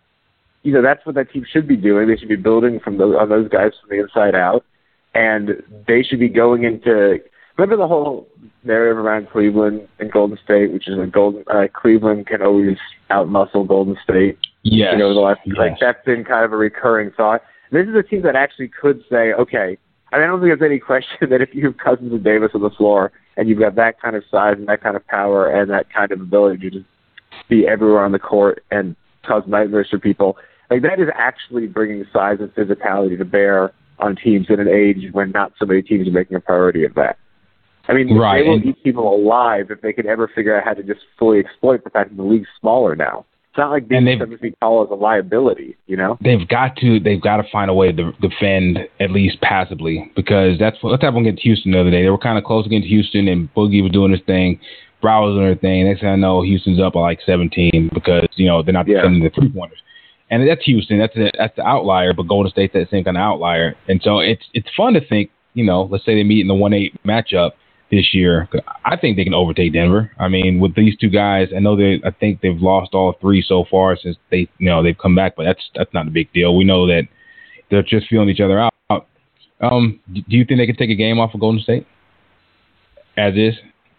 Speaker 5: you know that's what that team should be doing. They should be building from those, on those guys from the inside out, and they should be going into. Remember the whole narrative around Cleveland and Golden State, which is a Golden uh, Cleveland can always outmuscle Golden State.
Speaker 4: Yes.
Speaker 5: You know, the last
Speaker 4: yes.
Speaker 5: like that's been kind of a recurring thought. This is a team that actually could say, okay. I mean, I don't think there's any question that if you have Cousins and Davis on the floor, and you've got that kind of size and that kind of power and that kind of ability to just be everywhere on the court and cause nightmares for people. Like that is actually bringing size and physicality to bear on teams in an age when not so many teams are making a priority of that. I mean,
Speaker 4: right.
Speaker 5: they will
Speaker 4: and,
Speaker 5: eat people alive if they could ever figure out how to just fully exploit the fact that the league's smaller now. It's not like being seven feet tall is a liability, you know?
Speaker 4: They've got to they've got to find a way to defend at least passively because that's what happened against Houston the other day. They were kind of close against Houston and Boogie was doing his thing. Brown was doing their thing. Next thing I know, Houston's up by like seventeen because, you know, they're not
Speaker 5: yeah.
Speaker 4: defending the three-pointers. And that's Houston. That's a, that's the outlier, but Golden State's that same kind of outlier. And so it's it's fun to think, you know, let's say they meet in the one eight matchup this year. I think they can overtake Denver. I mean, with these two guys, I know they I think they've lost all three so far since they, you know, they've come back, but that's that's not a big deal. We know that they're just feeling each other out. Um, do you think they could take a game off of Golden State as is?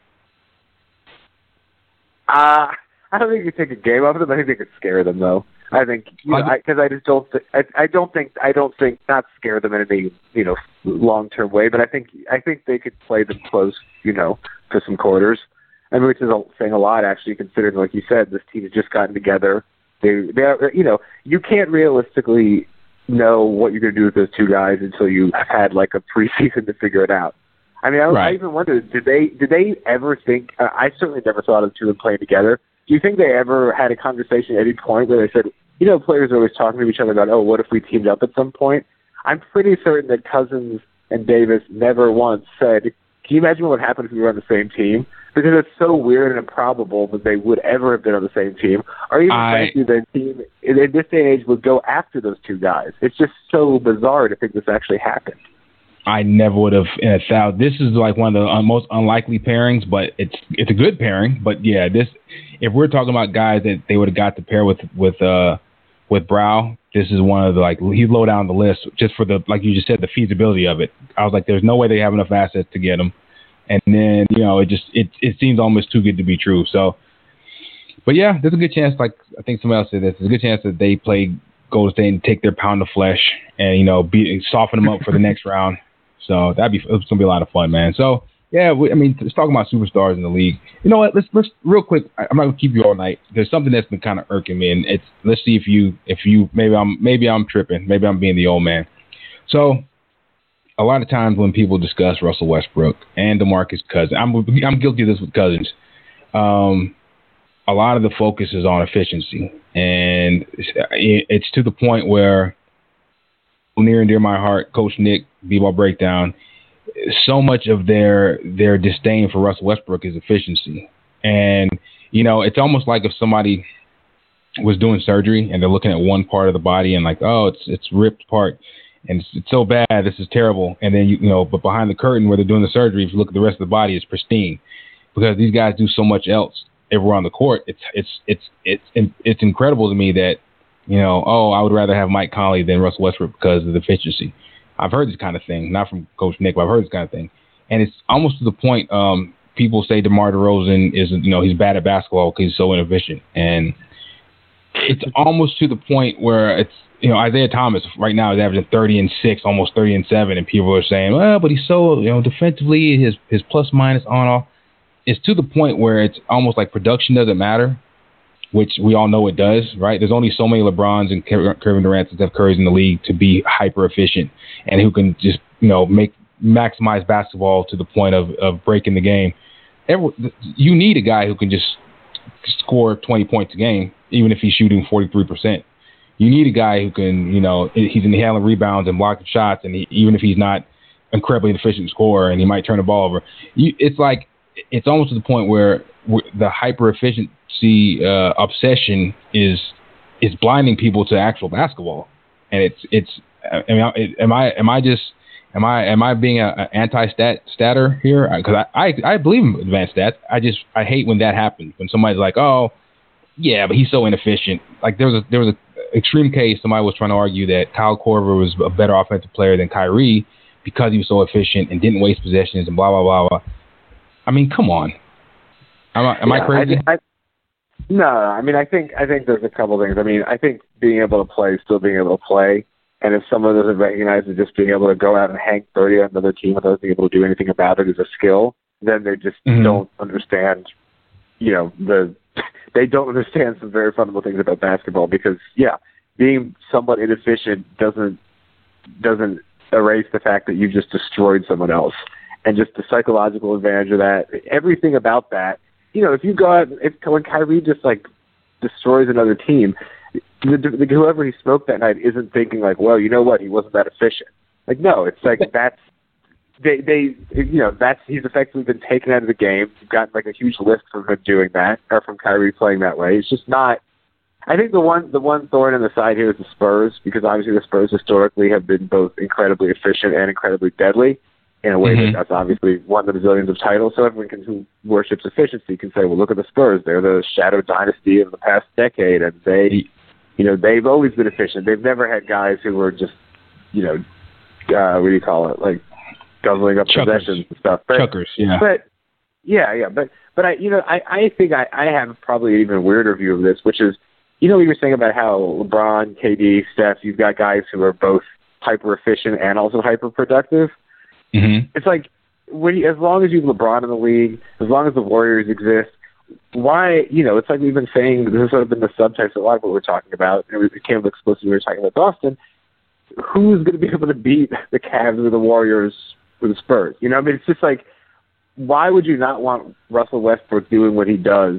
Speaker 5: Uh, I don't think you could take a game off of them. I think they could scare them, though. I think you know, because I, I just don't. Th- I, I don't think. I don't think not scare them in any you know long term way. But I think I think they could play them close. You know, to some quarters. I mean, which is a, saying a lot actually, considering like you said, this team has just gotten together. They, they are, you know, you can't realistically know what you're going to do with those two guys until you have had like a preseason to figure it out. I mean, I,
Speaker 4: right.
Speaker 5: I even wonder, did they did they ever think? Uh, I certainly never thought of the two of them playing together. Do you think they ever had a conversation at any point where they said, you know, players are always talking to each other about, oh, what if we teamed up at some point? I'm pretty certain that Cousins and Davis never once said, can you imagine what would happen if we were on the same team? Because it's so weird and improbable that they would ever have been on the same team. Or even
Speaker 4: I,
Speaker 5: frankly, the team in this day and age would go after those two guys. It's just so bizarre to think this actually happened.
Speaker 4: I never would have in a thousand. This is like one of the un- most unlikely pairings, but it's it's a good pairing. But yeah, this if we're talking about guys that they would have got to pair with with uh with Brow, this is one of the like he's low down the list just for the like you just said the feasibility of it. I was like, there's no way they have enough assets to get him, and then you know it just it it seems almost too good to be true. So, but yeah, there's a good chance. Like I think somebody else said this. There's a good chance that they play Golden State and take their pound of flesh and you know be soften them up for the next round. So that'd be it's gonna be a lot of fun, man. So yeah, we, I mean, just talking about superstars in the league. You know what? Let's let's real quick. I, I'm not gonna keep you all night. There's something that's been kind of irking me, and it's let's see if you if you maybe I'm maybe I'm tripping, maybe I'm being the old man. So a lot of times when people discuss Russell Westbrook and DeMarcus Cousins, I'm I'm guilty of this with Cousins. Um, a lot of the focus is on efficiency, and it's, it's to the point where near and dear my heart, Coach Nick, B-Ball Breakdown, so much of their their disdain for Russell Westbrook is efficiency. And, you know, it's almost like if somebody was doing surgery and they're looking at one part of the body and like, oh, it's it's ripped apart and it's, it's so bad, this is terrible. And then, you, you know, but behind the curtain where they're doing the surgery, if you look at the rest of the body, it's pristine because these guys do so much else everywhere on the court. It's, it's, it's, it's, it's, it's incredible to me that, you know, oh, I would rather have Mike Conley than Russell Westbrook because of the efficiency. I've heard this kind of thing, not from Coach Nick, but I've heard this kind of thing. And it's almost to the point um, people say DeMar DeRozan is, you know, he's bad at basketball because he's so inefficient. And it's almost to the point where it's, you know, Isaiah Thomas right now is averaging thirty and six, almost thirty and seven. And people are saying, well, but he's so, you know, defensively, his, his plus minus on off. It's to the point where it's almost like production doesn't matter, which we all know it does, right? There's only so many LeBrons and Kevin Durant and Steph Curry's in the league to be hyper efficient and who can just, you know, make maximize basketball to the point of, of breaking the game. Every, you need a guy who can just score twenty points a game, even if he's shooting forty-three percent. You need a guy who can, you know, he's handling rebounds and blocking shots, and he, even if he's not incredibly efficient scorer and he might turn the ball over, you, it's like it's almost to the point where the hyper efficient See, uh, obsession is is blinding people to actual basketball, and it's it's. I mean, am I am I just am I am I being an anti-stat statter here? Because I, I I believe in advanced stats. I just I hate when that happens when somebody's like, oh, yeah, but he's so inefficient. Like there was a there was a extreme case. Somebody was trying to argue that Kyle Korver was a better offensive player than Kyrie because he was so efficient and didn't waste possessions and blah blah blah blah. I mean, come on. Am I am yeah, I crazy?
Speaker 5: I, I, No, I mean, I think I think there's a couple things. I mean, I think being able to play, still being able to play, and if someone doesn't recognize that just being able to go out and hang thirty on another team without being able to do anything about it is a skill, then they just mm-hmm. don't understand, you know, the they don't understand some very fundamental things about basketball because, yeah, being somewhat inefficient doesn't doesn't erase the fact that you just destroyed someone else, and just the psychological advantage of that, everything about that. You know, if you go out, if when Kyrie just like destroys another team, the, the, whoever he smoked that night isn't thinking like, well, you know what, he wasn't that efficient. Like, no, it's like that's they they you know that's he's effectively been taken out of the game. You've gotten like a huge lift from him doing that, or from Kyrie playing that way. It's just not. I think the one the one thorn in the side here is the Spurs because obviously the Spurs historically have been both incredibly efficient and incredibly deadly. In a way mm-hmm. that that's obviously won the bazillions of titles, so everyone can, who worships efficiency can say, well, look at the Spurs. They're the shadow dynasty of the past decade, and they, you know, they've always been efficient. They've never had guys who were just, you know, uh, what do you call it, like guzzling up
Speaker 4: Chuckers.
Speaker 5: possessions and stuff. But,
Speaker 4: Chuckers, yeah.
Speaker 5: But, yeah, yeah, but, but I, you know, I, I think I, I have probably an even weirder view of this, which is, you know, you were saying about how LeBron, K D, Steph, you've got guys who are both hyper efficient and also hyper productive.
Speaker 4: Mm-hmm.
Speaker 5: It's like when you, as long as you have LeBron in the league, as long as the Warriors exist, why, you know, it's like we've been saying, this has sort of been the subtext of a lot of what we're talking about, and we became explicit when we were talking about Boston. Who's going to be able to beat the Cavs or the Warriors or the Spurs? You know, I mean, it's just like, why would you not want Russell Westbrook doing what he does,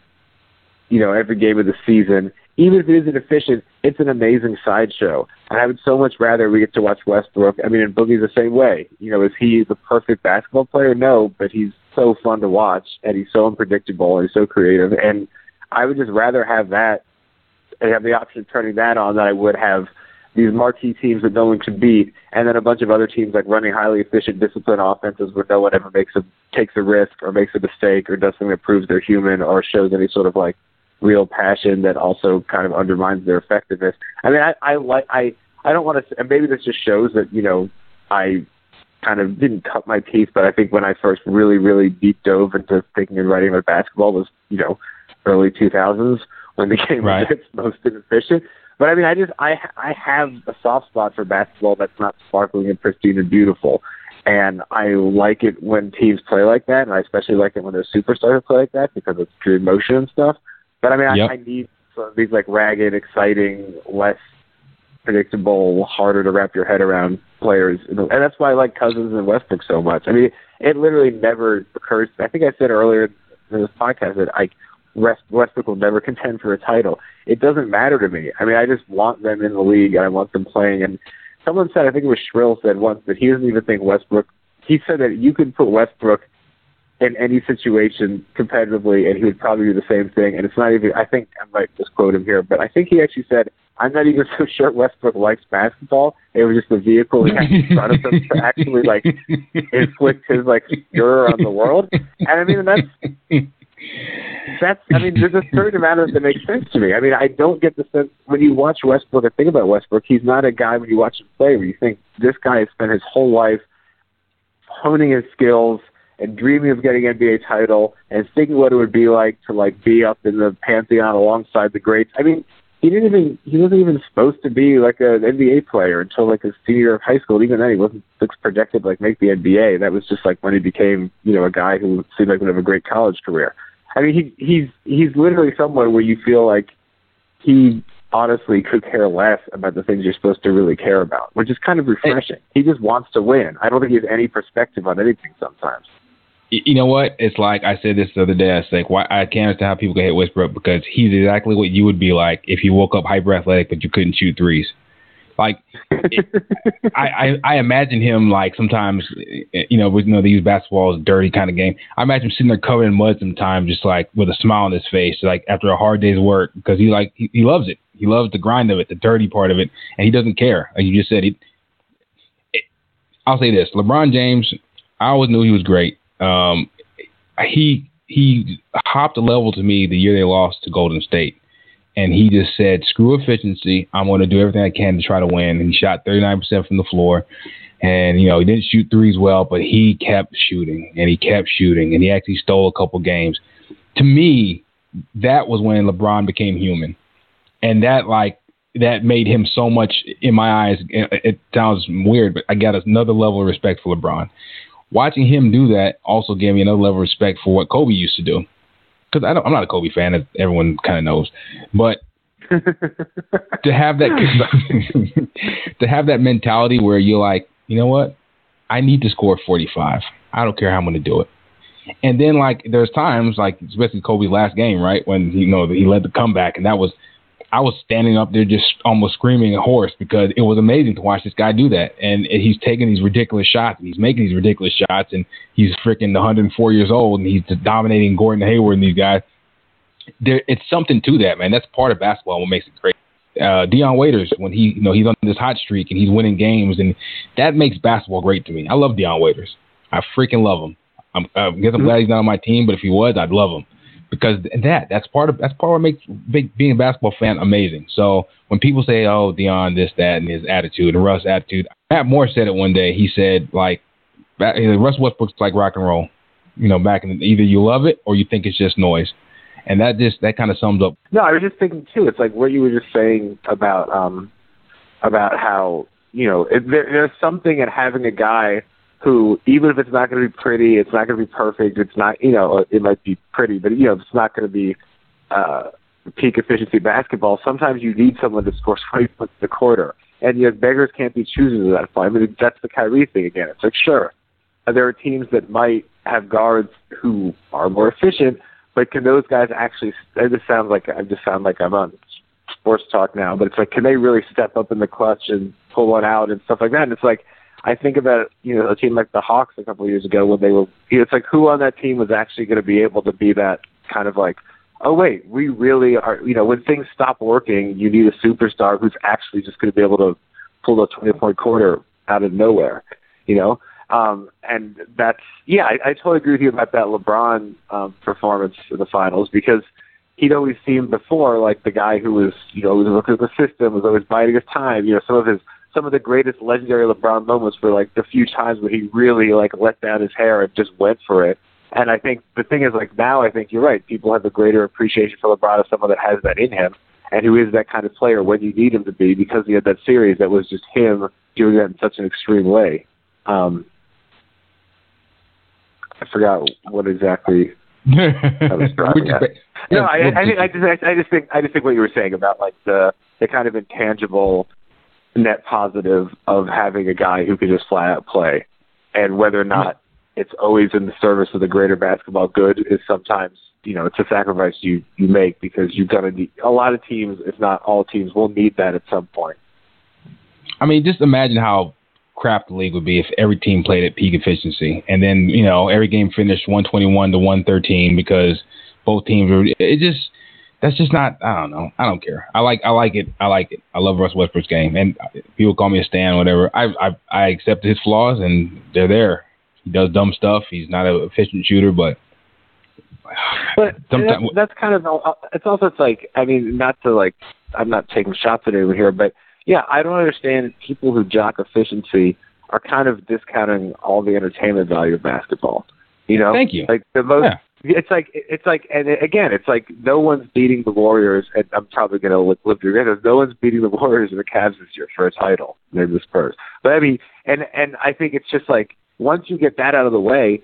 Speaker 5: you know, every game of the season? Even if it isn't efficient, it's an amazing sideshow. And I would so much rather we get to watch Westbrook. I mean, and Boogie's the same way. You know, is he the perfect basketball player? No, but he's so fun to watch, and he's so unpredictable, and he's so creative. And I would just rather have that and have the option of turning that on than I would have these marquee teams that no one can beat, and then a bunch of other teams like running highly efficient, disciplined offenses where no one ever makes a takes a risk or makes a mistake or does something that proves they're human or shows any sort of like real passion that also kind of undermines their effectiveness. I mean, I, I like I I don't want to, and maybe this just shows that, you know, I kind of didn't cut my teeth, but I think when I first really, really deep dove into thinking and writing about basketball was, you know, early two thousands when the game
Speaker 4: right.
Speaker 5: was its most inefficient. But I mean, I just I I have a soft spot for basketball that's not sparkling and pristine and beautiful, and I like it when teams play like that, and I especially like it when there's superstars play like that because it's pure emotion and stuff. But I mean, yep. I, I need sort of these like ragged, exciting, less predictable, harder to wrap your head around players, and that's why I like Cousins and Westbrook so much. I mean, it literally never occurs. I think I said earlier in this podcast that I. Westbrook will never contend for a title. It doesn't matter to me. I mean, I just want them in the league, and I want them playing. And someone said, I think it was Shrill said once, that he doesn't even think Westbrook, he said that you could put Westbrook in any situation competitively, and he would probably do the same thing. And it's not even, I think, I might just quote him here, but I think he actually said, I'm not even so sure Westbrook likes basketball. It was just the vehicle he had in front of him to actually, like, inflict his, like, furor on the world. And, I mean, that's... That's, I mean, there's a certain amount of it that makes sense to me. I mean, I don't get the sense, when you watch Westbrook and think about Westbrook, he's not a guy when you watch him play where you think this guy has spent his whole life honing his skills and dreaming of getting an N B A title and thinking what it would be like to, like, be up in the pantheon alongside the greats. I mean, he didn't even, he wasn't even supposed to be, like, an N B A player until, like, his senior year of high school. Even then, he wasn't projected to, like, make the N B A. That was just, like, when he became, you know, a guy who seemed like would have a great college career. I mean, he, he's he's literally someone where you feel like he honestly could care less about the things you're supposed to really care about, which is kind of refreshing. He just wants to win. I don't think he has any perspective on anything sometimes.
Speaker 4: You know what? It's like I said this the other day. I said, why I can't understand how people can hate Westbrook because he's exactly what you would be like if you woke up hyper athletic but you couldn't shoot threes. Like, it, I, I, I imagine him like sometimes, you know, with, you know, they use basketball as a dirty kind of game. I imagine him sitting there covered in mud sometimes, just like with a smile on his face, like after a hard day's work, because he like he, he loves it. He loves the grind of it, the dirty part of it, and he doesn't care. Like you just said, he. It, I'll say this: LeBron James, I always knew he was great. Um, he he hopped a level to me the year they lost to Golden State. And he just said, screw efficiency. I'm going to do everything I can to try to win. And he shot thirty-nine percent from the floor. And, you know, he didn't shoot threes well, but he kept shooting and he kept shooting. And he actually stole a couple games. To me, that was when LeBron became human. And that, like, that made him so much, in my eyes, it, it sounds weird, but I got another level of respect for LeBron. Watching him do that also gave me another level of respect for what Kobe used to do. Because I don't, I'm not a Kobe fan, as everyone kind of knows, but to have that to have that mentality where you're like, you know what, I need to score forty-five. I don't care how I'm going to do it. And then like there's times like especially Kobe's last game, right, when you know he led the comeback, and that was I was standing up there just almost screaming hoarse because it was amazing to watch this guy do that. And he's taking these ridiculous shots and he's making these ridiculous shots and he's freaking one hundred four years old and he's dominating Gordon Hayward and these guys. There, it's something to that, man. That's part of basketball, what makes it great. Uh, Dion Waiters, when he, you know, he's on this hot streak and he's winning games, and that makes basketball great to me. I love Dion Waiters. I freaking love him. I'm, I guess I'm glad he's not on my team, but if he was, I'd love him. Because that that's part of that's part of what makes big, being a basketball fan amazing. So when people say, "Oh, Dion, this, that, and his attitude, and Russ' attitude," Matt Moore said it one day. He said, "Like Russ Westbrook's like rock and roll. You know, back in either you love it or you think it's just noise." And that just that kind of sums up.
Speaker 5: No, I was just thinking too. It's like what you were just saying about um about how you know it, there, there's something in having a guy who, even if it's not going to be pretty, it's not going to be perfect, it's not, you know, it might be pretty, but, you know, it's not going to be uh, peak efficiency basketball. Sometimes you need someone to score twenty points in the quarter. And, you know, beggars can't be choosers at that point. I mean, that's the Kyrie thing again. It's like, sure, there are teams that might have guards who are more efficient, but can those guys actually, it just sounds like, I just sound like I'm on sports talk now, but it's like, can they really step up in the clutch and pull one out and stuff like that? And it's like, I think about, you know, a team like the Hawks a couple of years ago when they were, you know, it's like, who on that team was actually going to be able to be that kind of like, oh, wait, we really are, you know, when things stop working, you need a superstar who's actually just going to be able to pull a twenty-point quarter out of nowhere, you know? Um, and that's, yeah, I, I totally agree with you about that LeBron um, performance in the finals, because he'd always seemed before like the guy who was, you know, was looking at the system, was always biding his time. You know, some of his, some of the greatest legendary LeBron moments were like the few times where he really like let down his hair and just went for it. And I think the thing is, like, now I think you're right. People have a greater appreciation for LeBron as someone that has that in him and who is that kind of player when you need him to be, because he had that series that was just him doing that in such an extreme way. Um, I forgot what exactly I was driving at. No, I, I, I, I, just, I just think I just think what you were saying about like the the kind of intangible net positive of having a guy who can just flat out play, and whether or not it's always in the service of the greater basketball good is sometimes, you know, it's a sacrifice you, you make, because you've got to need, a lot of teams, if not all teams, will need that at some point.
Speaker 4: I mean, just imagine how crap the league would be if every team played at peak efficiency, and then, you know, every game finished one twenty-one to one thirteen because both teams were, it just, that's just not, I don't know. I don't care. I like, I like it. I like it. I love Russ Westbrook's game, and people call me a stan, whatever. I, I, I accept his flaws, and they're there. He does dumb stuff. He's not an efficient shooter, but
Speaker 5: but that's, that's kind of, it's also, it's like, I mean, not to like, I'm not taking shots at anyone here, but yeah, I don't understand people who jock efficiency are kind of discounting all the entertainment value of basketball. You know,
Speaker 4: thank you.
Speaker 5: Like the most,
Speaker 4: yeah.
Speaker 5: it's like it's like, and again, it's like no one's beating the Warriors, and I'm probably going to live through it. No one's beating the Warriors and the Cavs this year for a title. Maybe the Spurs, but I mean, and and I think it's just like, once you get that out of the way,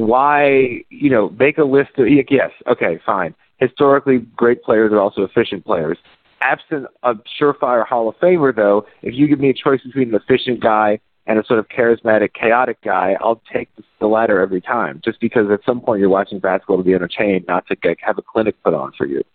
Speaker 5: why, you know, make a list of, yes, okay, fine. Historically, great players are also efficient players. Absent a surefire Hall of Famer, though, if you give me a choice between an efficient guy and a sort of charismatic, chaotic guy, I'll take the latter every time, just because at some point you're watching basketball to be entertained, not to like, have a clinic put on for you.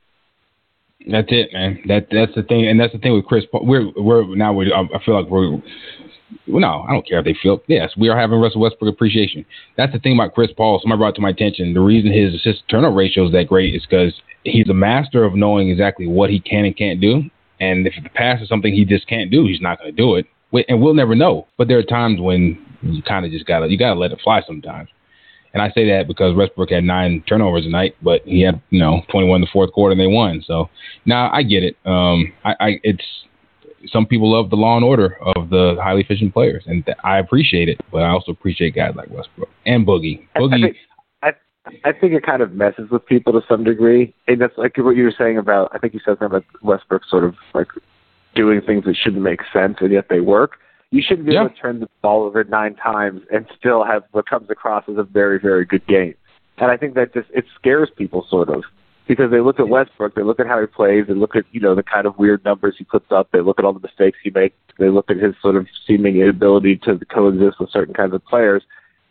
Speaker 4: That's it, man. That that's the thing, and that's the thing with Chris Paul. We're we're now we're, I feel like we're. Well, no, I don't care if they feel. Yes, we are having Russell Westbrook appreciation. That's the thing about Chris Paul. Somebody brought it to my attention. The reason his assist turnover ratio is that great is because he's a master of knowing exactly what he can and can't do. And if the pass is something he just can't do, he's not going to do it. And we'll never know. But there are times when you kind of just gotta you gotta let it fly sometimes. And I say that because Westbrook had nine turnovers tonight, but he had you know twenty-one in the fourth quarter and they won. So now I get it. Um, I, I it's. Some people love the law and order of the highly efficient players, and th- I appreciate it. But I also appreciate guys like Westbrook and Boogie. Boogie,
Speaker 5: I, I, think, I, I think it kind of messes with people to some degree, and that's like what you were saying about. I think you said something about Westbrook sort of like doing things that shouldn't make sense, and yet they work. You shouldn't be
Speaker 4: yeah.
Speaker 5: able to turn the ball over nine times and still have what comes across as a very, very good game. And I think that just it scares people sort of. Because they look at Westbrook, they look at how he plays, they look at, you know, the kind of weird numbers he puts up, they look at all the mistakes he makes, they look at his sort of seeming inability to coexist with certain kinds of players.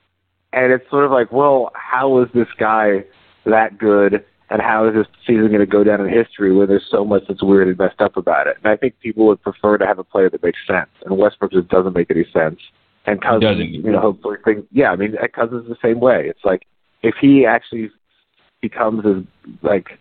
Speaker 5: And it's sort of like, well, how is this guy that good, and how is this season going to go down in history where there's so much that's weird and messed up about it? And I think people would prefer to have a player that makes sense, and Westbrook just doesn't make any sense. And Cousins, you know, hopefully, think, yeah, I mean, Cousins is the same way. It's like, if he actually becomes as like,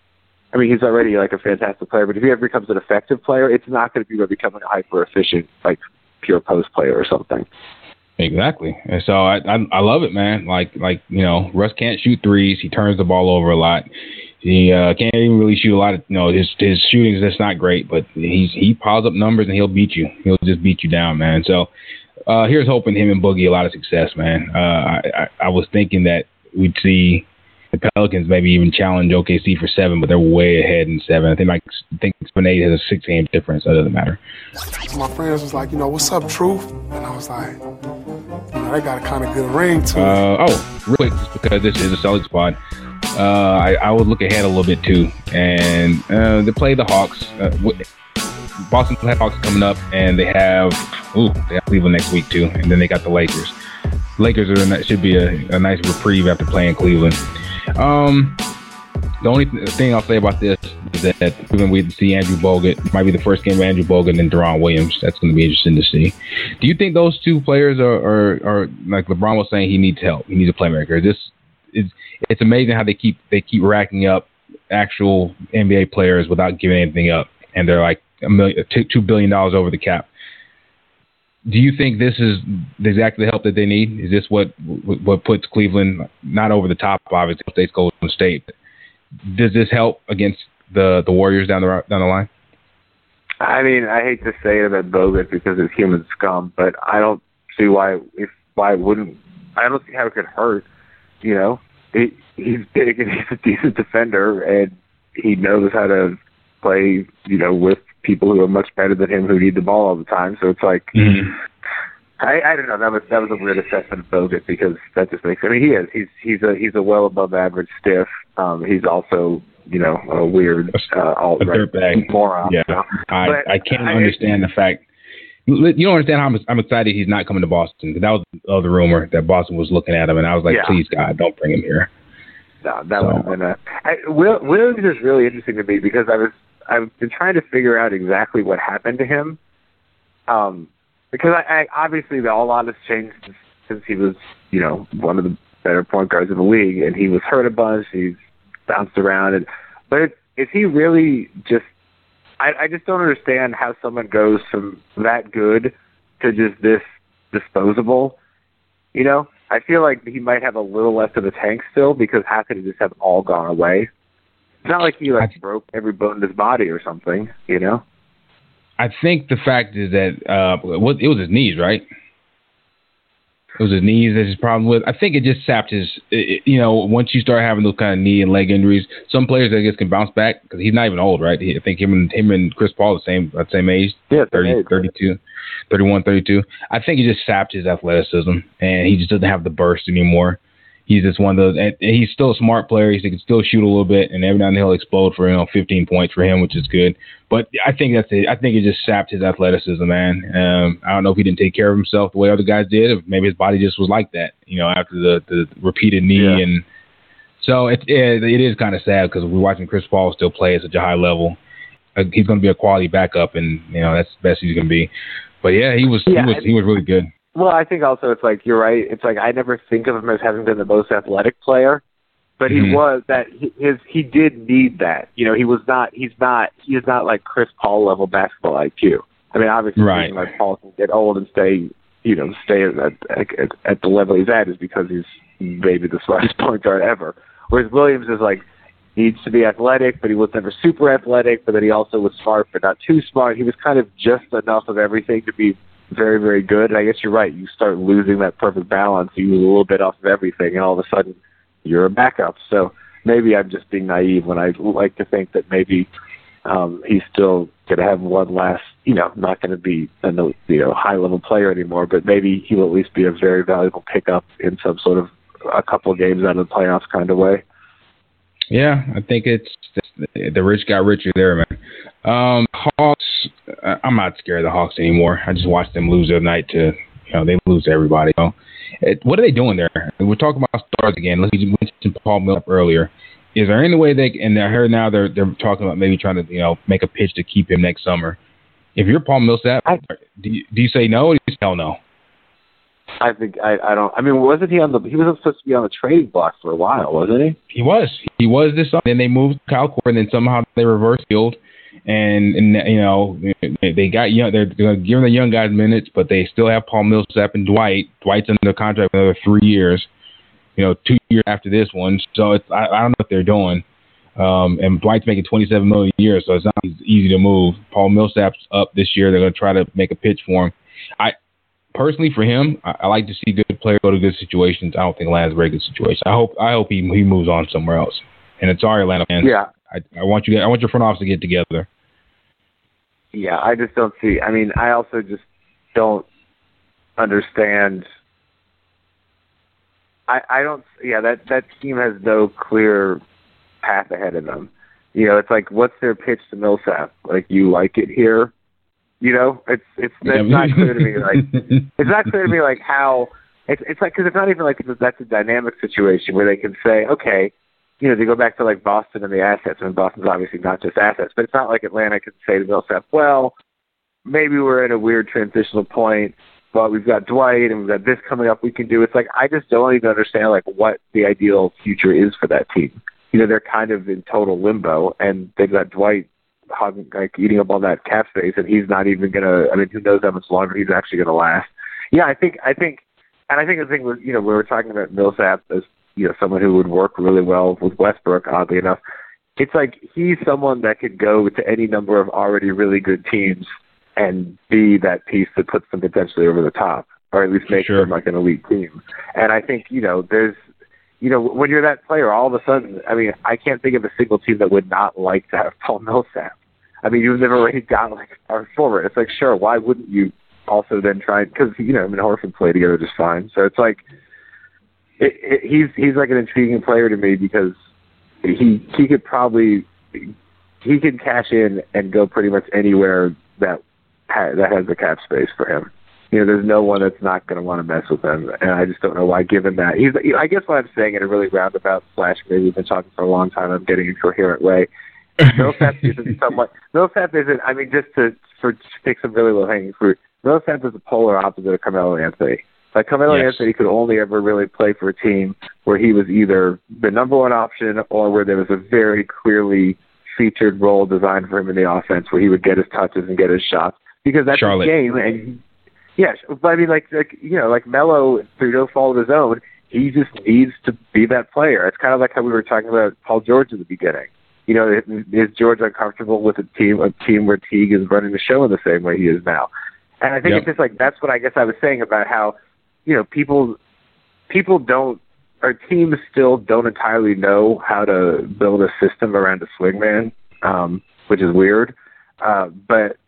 Speaker 5: I mean, he's already like a fantastic player, but if he ever becomes an effective player, it's not going to be by becoming a hyper efficient, like pure post player or something.
Speaker 4: Exactly. And so I, I I love it, man. Like like you know, Russ can't shoot threes. He turns the ball over a lot. He uh, can't even really shoot a lot of. You know, his his shooting is just not great, but he's he piles up numbers and he'll beat you. He'll just beat you down, man. So uh, here's hoping him and Boogie a lot of success, man. Uh, I, I I was thinking that we'd see the Pelicans maybe even challenge O K C for seven, but they're way ahead in seven. I think like I think seven eight has a six game difference. So it doesn't matter.
Speaker 3: My friends was like, you know, what's up, Truth? And I was like, you know, they got a kind of good ring to it.
Speaker 4: Uh, oh, real quick, just because this is a Celtics pod, uh, I, I would look ahead a little bit too, and uh, they play the Hawks. Uh, Boston have Hawks coming up, and they have ooh, they have Cleveland next week too, and then they got the Lakers. Lakers are should be a, a nice reprieve after playing Cleveland. Um, the only th- thing I'll say about this is that when we see Andrew Bogut, it might be the first game of Andrew Bogut and Deron Williams. That's going to be interesting to see. Do you think those two players are, are, are like LeBron was saying, he needs help. He needs a playmaker. This is it's amazing how they keep they keep racking up actual N B A players without giving anything up, and they're like a million, two billion dollars over the cap. Do you think this is exactly the help that they need? Is this what what puts Cleveland not over the top? Obviously, State's Golden State. Does this help against the, the Warriors down the down the line?
Speaker 5: I mean, I hate to say it about Bogut because it's human scum, but I don't see why if why it wouldn't. I don't see how it could hurt. You know, he, he's big and he's a decent defender, and he knows how to play. You know, with people who are much better than him who need the ball all the time. So it's like, mm-hmm. I, I don't know. That was that was a weird assessment of Bogut because that just makes. I mean, he is. He's he's a he's a well above average stiff. Um, he's also you know a weird uh, alt right moron.
Speaker 4: Yeah,
Speaker 5: so.
Speaker 4: I
Speaker 5: but
Speaker 4: I can't
Speaker 5: I,
Speaker 4: understand the fact. You don't understand how I'm, I'm excited he's not coming to Boston. That was the other rumor that Boston was looking at him, and I was like,
Speaker 5: yeah.
Speaker 4: please God, don't bring him here.
Speaker 5: No, that
Speaker 4: so.
Speaker 5: would have been a. I, Will Williams is really interesting to me because I was. I've been trying to figure out exactly what happened to him, um, because I, I obviously the, a lot has changed since, since he was, you know, one of the better point guards in the league, and he was hurt a bunch. He's bounced around, and but it, is he really just? I, I just don't understand how someone goes from that good to just this disposable. You know, I feel like he might have a little left in the tank still because how could it just have all gone away? It's not like he like broke every bone in his body or something, you know.
Speaker 4: I think the fact is that uh, it was his knees, right? It was his knees that's his problem with. I think it just sapped his. It, you know, once you start having those kind of knee and leg injuries, some players I guess can bounce back because he's not even old, right? I think him and him and Chris Paul are the same, at the same age.
Speaker 5: Yeah,
Speaker 4: thirty, thirty-two, thirty-one, thirty-two. I think it just sapped his athleticism, and he just doesn't have the burst anymore. He's just one of those, and he's still a smart player. He can still shoot a little bit, and every now and then he'll explode for, you know, fifteen points for him, which is good. But I think that's it. I think it just sapped his athleticism, man. Um, I don't know if he didn't take care of himself the way other guys did, or maybe his body just was like that, you know, after the, the repeated knee. Yeah. And so it, it, it is kind of sad because we're watching Chris Paul still play at such a high level. Uh, he's going to be a quality backup, and, you know, that's the best he's going to be. But, yeah, he was, yeah, he was he was really good.
Speaker 5: Well, I think also it's like you're right. It's like I never think of him as having been the most athletic player, but he mm-hmm. was that. His he did need that. You know, he was not. He's not. He's not like Chris Paul level basketball I Q. I mean, obviously,
Speaker 4: right.
Speaker 5: like Paul can get old and stay. You know, stay at, at at the level he's at is because he's maybe the smartest point guard ever. Whereas Williams is like needs to be athletic, but he was never super athletic. But then he also was smart, but not too smart. He was kind of just enough of everything to be very, very good. And I guess you're right. You start losing that perfect balance. You lose a little bit off of everything, and all of a sudden you're a backup. So maybe I'm just being naive when I like to think that maybe um, he's still going to have one last, you know, not going to be a you know, high-level player anymore, but maybe he will at least be a very valuable pickup in some sort of a couple of games out of the playoffs kind of way.
Speaker 4: Yeah, I think it's the rich got richer there, man. Um, Hawks, I'm not scared of the Hawks anymore. I just watched them lose the other night to, you know, they lose to everybody. You know? it, what are they doing there? We're talking about stars again. Let's mention Paul Millsap earlier. Is there any way they, and I heard now they're they're talking about maybe trying to, you know, make a pitch to keep him next summer. If you're Paul Millsap, I, do you, do you say no or do you say hell no?
Speaker 5: I think I, I don't. I mean, wasn't he on the? He was supposed to be on the trading block for a while, wasn't he?
Speaker 4: He was. He was this summer. Then they moved Kyle Korver, and then somehow they reversed field, and and you know they got young. They're, they're giving the young guys minutes, but they still have Paul Millsap and Dwight. Dwight's under contract for another three years. You know, two years after this one. So it's I, I don't know what they're doing. Um, and Dwight's making twenty-seven million dollars a year, so it's not easy to move. Paul Millsap's up this year. They're going to try to make a pitch for him. I. personally for him, I, I like to see good players go to good situations. I don't think Atlanta's a very good situation. I hope I hope he he moves on somewhere else. And it's our Atlanta fans.
Speaker 5: Yeah.
Speaker 4: I, I want you I want your front office to get together.
Speaker 5: Yeah, I just don't see. I mean, I also just don't understand. I I don't. Yeah, that that team has no clear path ahead of them. You know, it's like, what's their pitch to Millsap? Like, you like it here? You know, it's it's, it's not clear to me. Like, it's not clear to me like how it's it's like because it's not even like that's a dynamic situation where they can say, okay, you know, they go back to like Boston and the assets. I mean, Boston's obviously not just assets, but it's not like Atlanta can say to Millsap, well, maybe we're at a weird transitional point, but we've got Dwight and we've got this coming up we can do. It's like I just don't even understand like what the ideal future is for that team. You know, they're kind of in total limbo, and they've got Dwight hugging, like eating up all that cap space, and he's not even gonna. I mean, who knows how much longer he's actually gonna last? Yeah, I think, I think, and I think the thing was, you know, we were talking about Millsap as, you know, someone who would work really well with Westbrook. Oddly enough, it's like he's someone that could go to any number of already really good teams and be that piece that puts them potentially over the top, or at least make
Speaker 4: sure.
Speaker 5: them like an elite team. And I think, you know, there's. You know, when you're that player, all of a sudden, I mean, I can't think of a single team that would not like to have Paul Millsap. I mean, you've never already got, like, our forward. It's like, sure, why wouldn't you also then try, because, you know, I mean, Horford play together just fine. So it's like, it, it, he's he's like an intriguing player to me because he he could probably, he could cash in and go pretty much anywhere that ha- that has the cap space for him. You know, there's no one that's not going to want to mess with him, and I just don't know why. Given that he's, I guess what I'm saying in a really roundabout slash maybe we've been talking for a long time. I'm getting a coherent way. Millsap isn't somewhat. Millsap isn't. I mean, just to for to take some really low hanging fruit. Millsap is the polar opposite of Carmelo Anthony. Like Carmelo
Speaker 4: yes.
Speaker 5: Anthony could only ever really play for a team where he was either the number one option or where there was a very clearly featured role designed for him in the offense where he would get his touches and get his shots because that's
Speaker 4: Charlotte.
Speaker 5: his game and. Yes, but I mean, like, like you know, like Melo, through no fault of his own, he just needs to be that player. It's kind of like how we were talking about Paul George at the beginning. You know, is George uncomfortable with a team, a team where Teague is running the show in the same way he is now? And I think
Speaker 4: yep.
Speaker 5: it's just like that's what I guess I was saying about how, you know, people, people don't, or teams still don't entirely know how to build a system around a swingman, um, which is weird, uh, but.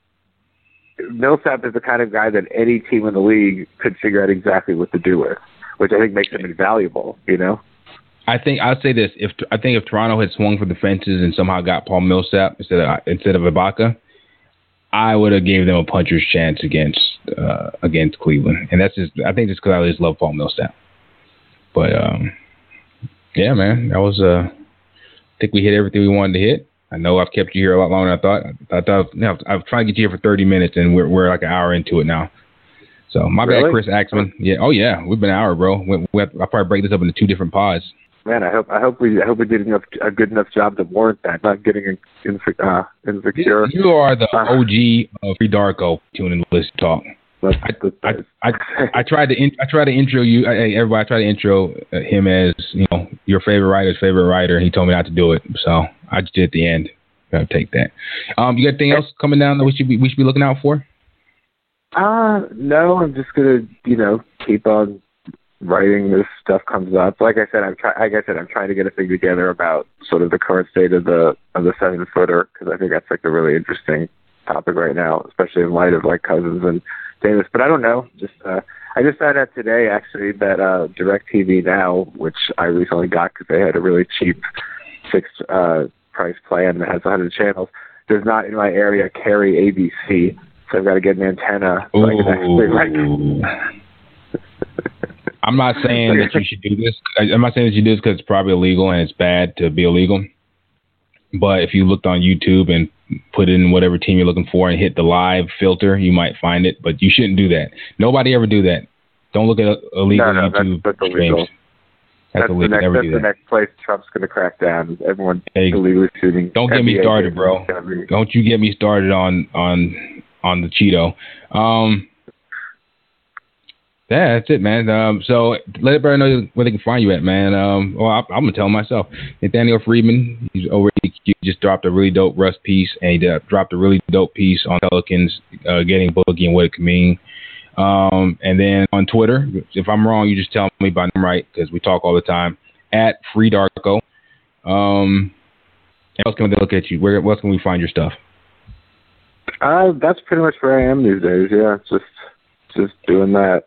Speaker 5: Millsap is the kind of guy that any team in the league could figure out exactly what to do with, which I think makes him invaluable, you know?
Speaker 4: I think I'll say this: if I think if Toronto had swung for the fences and somehow got Paul Millsap instead of instead of Ibaka, I would have gave them a puncher's chance against uh, against Cleveland, and that's just I think just because I just love Paul Millsap. But um, yeah, man, that was uh, I think we hit everything we wanted to hit. I know I've kept you here a lot longer than I thought. I thought you know, I've tried to get you here for thirty minutes, and we're we're like an hour into it now. So my
Speaker 5: really?
Speaker 4: bad, Chris Axman. Yeah, oh yeah, we've been an hour, bro. We, we have, I'll probably break this up into two different pods.
Speaker 5: Man, I hope I hope we I hope we did enough, a good enough job to warrant that. Not getting insecure. Uh, insecure.
Speaker 4: You are the O G of Free Darko. Tune in, listen, talk.
Speaker 5: That's,
Speaker 4: I,
Speaker 5: that's,
Speaker 4: I, I, I tried to in, I tried to intro you. I, everybody, I tried to intro him as you know your favorite writer's favorite writer. He told me not to do it, so I just did at the end. Gotta take that. Um, you got anything else coming down that we should be we should be looking out for?
Speaker 5: Uh no, I'm just gonna you know keep on writing this stuff comes up. Like I said, I'm trying. Like I said, I'm trying to get a thing together about sort of the current state of the of the seven footer because I think that's like a really interesting topic right now, especially in light of like Cousins and Davis. But I don't know. Just uh, I just found out today actually that uh, DirecTV Now, which I recently got because they had a really cheap fixed. Uh, price plan that has one hundred channels does not in my area carry A B C, so I've got to get an antenna so I can actually like
Speaker 4: I'm not saying that you should do this. I'm not saying that you do this because it's probably illegal and it's bad to be illegal. But if you looked on YouTube and put in whatever team you're looking for and hit the live filter, you might find it. But you shouldn't do that. Nobody ever do that. Don't look at illegal
Speaker 5: no, no,
Speaker 4: YouTube
Speaker 5: that's, that's
Speaker 4: streams.
Speaker 5: illegal. That's, that's, the next, that's the next place Trump's going to crack down. Everyone hey, illegally shooting.
Speaker 4: Don't get
Speaker 5: N B A
Speaker 4: me started, bro.
Speaker 5: Every...
Speaker 4: Don't you get me started on on on the Cheeto. Um, yeah, that's it, man. Um, so let everybody know where they can find you at, man. Um, well, I, I'm gonna tell them myself. Nathaniel Friedman, he's over. He just dropped a really dope Russ piece, and he dropped a really dope piece on Pelicans uh, getting Boogie and what it could mean. Um, and then on Twitter, if I'm wrong, you just tell me if I'm right, because we talk all the time, at Free Darko. Um, else can we look at you? Where else can we find your stuff?
Speaker 5: Uh, that's pretty much where I am these days. Yeah, just just doing that.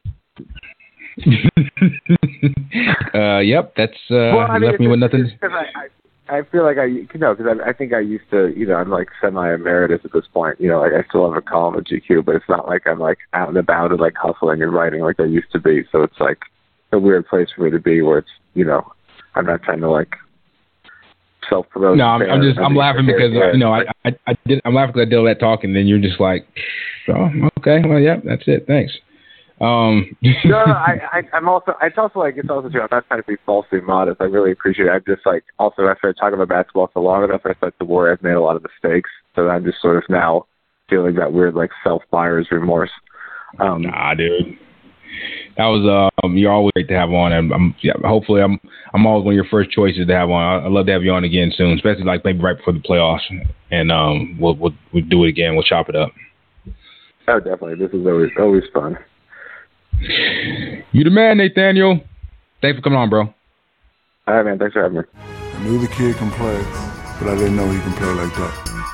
Speaker 4: uh, yep, that's uh,
Speaker 5: well, I mean,
Speaker 4: left me with nothing.
Speaker 5: I, I, I feel like I, you know, because I, I think I used to, you know, I'm like semi-emeritus at this point. You know, like I still have a column at G Q, but it's not like I'm like out and about and like hustling and writing like I used to be. So it's like a weird place for me to be where it's, you know, I'm not trying to like self-promote.
Speaker 4: No, I'm, I'm just I'm laughing because uh, you know I I, I did I'm laughing because I did all that talking, and then you're just like, oh, okay, well, yeah, that's it, thanks. Um,
Speaker 5: no, I, I, I'm also, it's also like, it's also true. I'm not trying to be falsely modest. I really appreciate it. I'm just like, also after talking about basketball for long enough, I start to worry I've made a lot of mistakes. So I'm just sort of now feeling that weird, like, self-buyer's remorse. Um,
Speaker 4: nah, dude. That was, um, you're always great to have on. And I'm, yeah, hopefully I'm, I'm always one of your first choices to have on. I'd love to have you on again soon, especially like maybe right before the playoffs. And, um, we'll, we'll, we'll do it again. We'll chop it up.
Speaker 5: Oh, definitely. This is always, always fun.
Speaker 4: You the man, Nathaniel. Thanks for coming on, bro.
Speaker 5: All right, man. Thanks for having me.
Speaker 3: I knew the kid can play, but I didn't know he can play like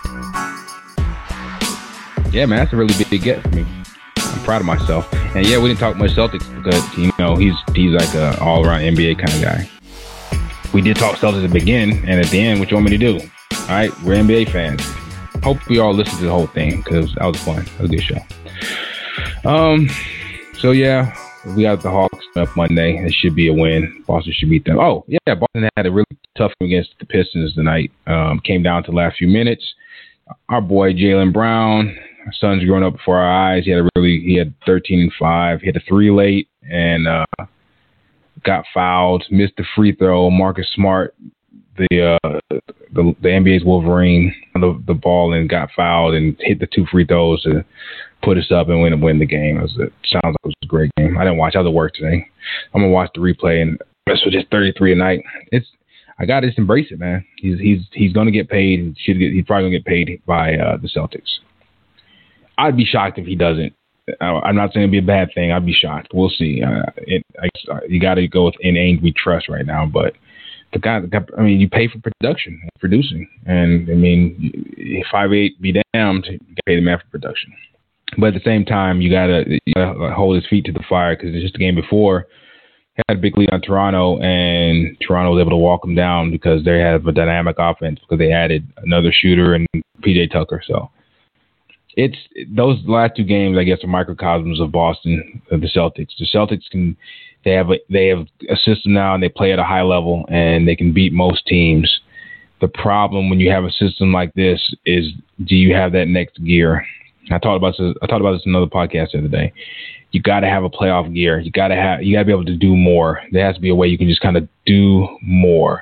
Speaker 3: that.
Speaker 4: Yeah, man, that's a really big get for me. I'm proud of myself. And yeah, we didn't talk much Celtics because, you know, he's he's like a all-around N B A kind of guy. We did talk Celtics at the beginning, and at the end, what you want me to do? All right, we're N B A fans. Hope we all listen to the whole thing because that was fun. That was a good show. Um... So, yeah, we got the Hawks up Monday. It should be a win. Boston should beat them. Oh, yeah, Boston had a really tough game against the Pistons tonight. Um, came down to the last few minutes. Our boy Jaylen Brown, our son's growing up before our eyes. He had a really, he had thirteen and five. He hit a three late and uh, got fouled. Missed the free throw. Marcus Smart, the uh, the, the N B A's Wolverine, the, the ball and got fouled and hit the two free throws to put us up and win and win the game. It, was, it sounds like it was a great game. I didn't watch. I was at work today. I'm gonna watch the replay, and that's for just thirty-three a night. It's I gotta just embrace it, man. He's he's he's gonna get paid. He should get. He's probably gonna get paid by uh, the Celtics. I'd be shocked if he doesn't. I, I'm not saying it'd be a bad thing. I'd be shocked. We'll see. Uh, it, I, you got to go with in aim we trust right now, but. The guy, I mean, you pay for production, producing, and I mean, five eight be damned, you got to pay the man for production. But at the same time, you gotta, you gotta hold his feet to the fire because it's just the game before he had a big lead on Toronto, and Toronto was able to walk him down because they have a dynamic offense because they added another shooter and P J Tucker. So it's those last two games, I guess, are microcosms of Boston, of the Celtics. The Celtics can. They have a, they have a system now, and they play at a high level, and they can beat most teams. The problem when you have a system like this is, do you have that next gear? I talked about this. I talked about this in another podcast the other day. You got to have a playoff gear. You got to have. You got to be able to do more. There has to be a way you can just kind of do more.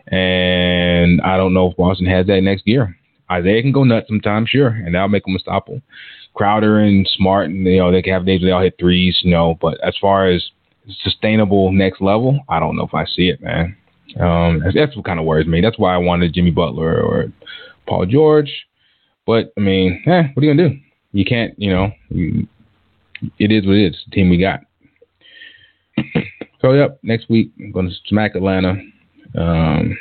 Speaker 4: And I don't know if Boston has that next gear. Isaiah can go nuts sometimes, sure, and that'll make them unstoppable. Crowder and Smart, and you know they can have days where they all hit threes, you know. But as far as sustainable next level, I don't know if I see it, man. Um, that's what kind of worries me. That's why I wanted Jimmy Butler or Paul George. But I mean, eh, what are you gonna do? You can't, you know. You, it is what it is. The team we got. So yep, next week I'm gonna smack Atlanta. Um,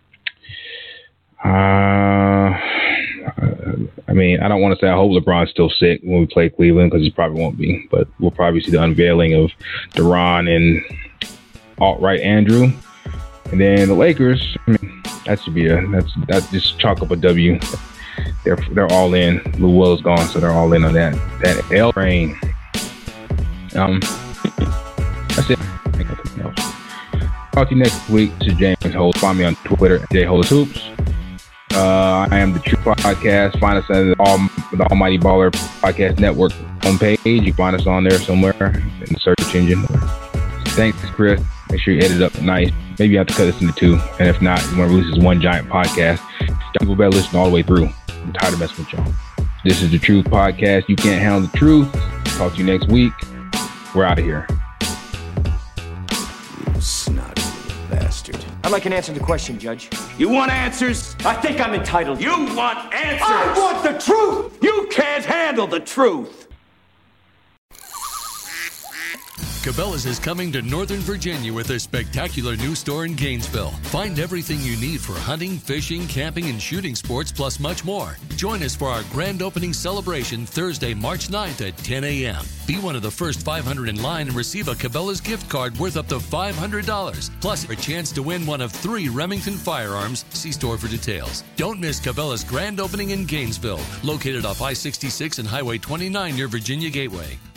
Speaker 4: uh, I mean, I don't want to say I hope LeBron's still sick when we play Cleveland because he probably won't be, but we'll probably see the unveiling of Deron and alt-right Andrew. And then the Lakers, I mean, that should be a, that's, that's just chalk up a W. They're, they're all in. Lou Will's gone, so they're all in on that. That L train. Um, that's it. I think I think else. Talk to you next week. This is James Holtz. Find me on Twitter at J Holtz Hoops. Uh, I am the True Podcast. Find us at the, All, the Almighty Baller Podcast Network homepage. You can find us on there somewhere in the search engine. Thanks, Chris. Make sure you edit it up nice. Maybe you have to cut this into two. And if not, you want to release this one giant podcast. People better listen all the way through. I'm tired of messing with y'all. This is the Truth Podcast. You can't handle the truth. Talk to you next week. We're out of here.
Speaker 6: You snotty little bastard.
Speaker 7: I'd like an answer to the question, Judge.
Speaker 6: You want answers?
Speaker 7: I think I'm entitled.
Speaker 6: You want answers?
Speaker 7: I want the truth!
Speaker 6: You can't handle the truth!
Speaker 8: Cabela's is coming to Northern Virginia with a spectacular new store in Gainesville. Find everything you need for hunting, fishing, camping, and shooting sports, plus much more. Join us for our grand opening celebration Thursday, March ninth at ten a.m. Be one of the first five hundred in line and receive a Cabela's gift card worth up to five hundred dollars. Plus, a chance to win one of three Remington firearms. See store for details. Don't miss Cabela's grand opening in Gainesville, located off I sixty-six and Highway twenty-nine near Virginia Gateway.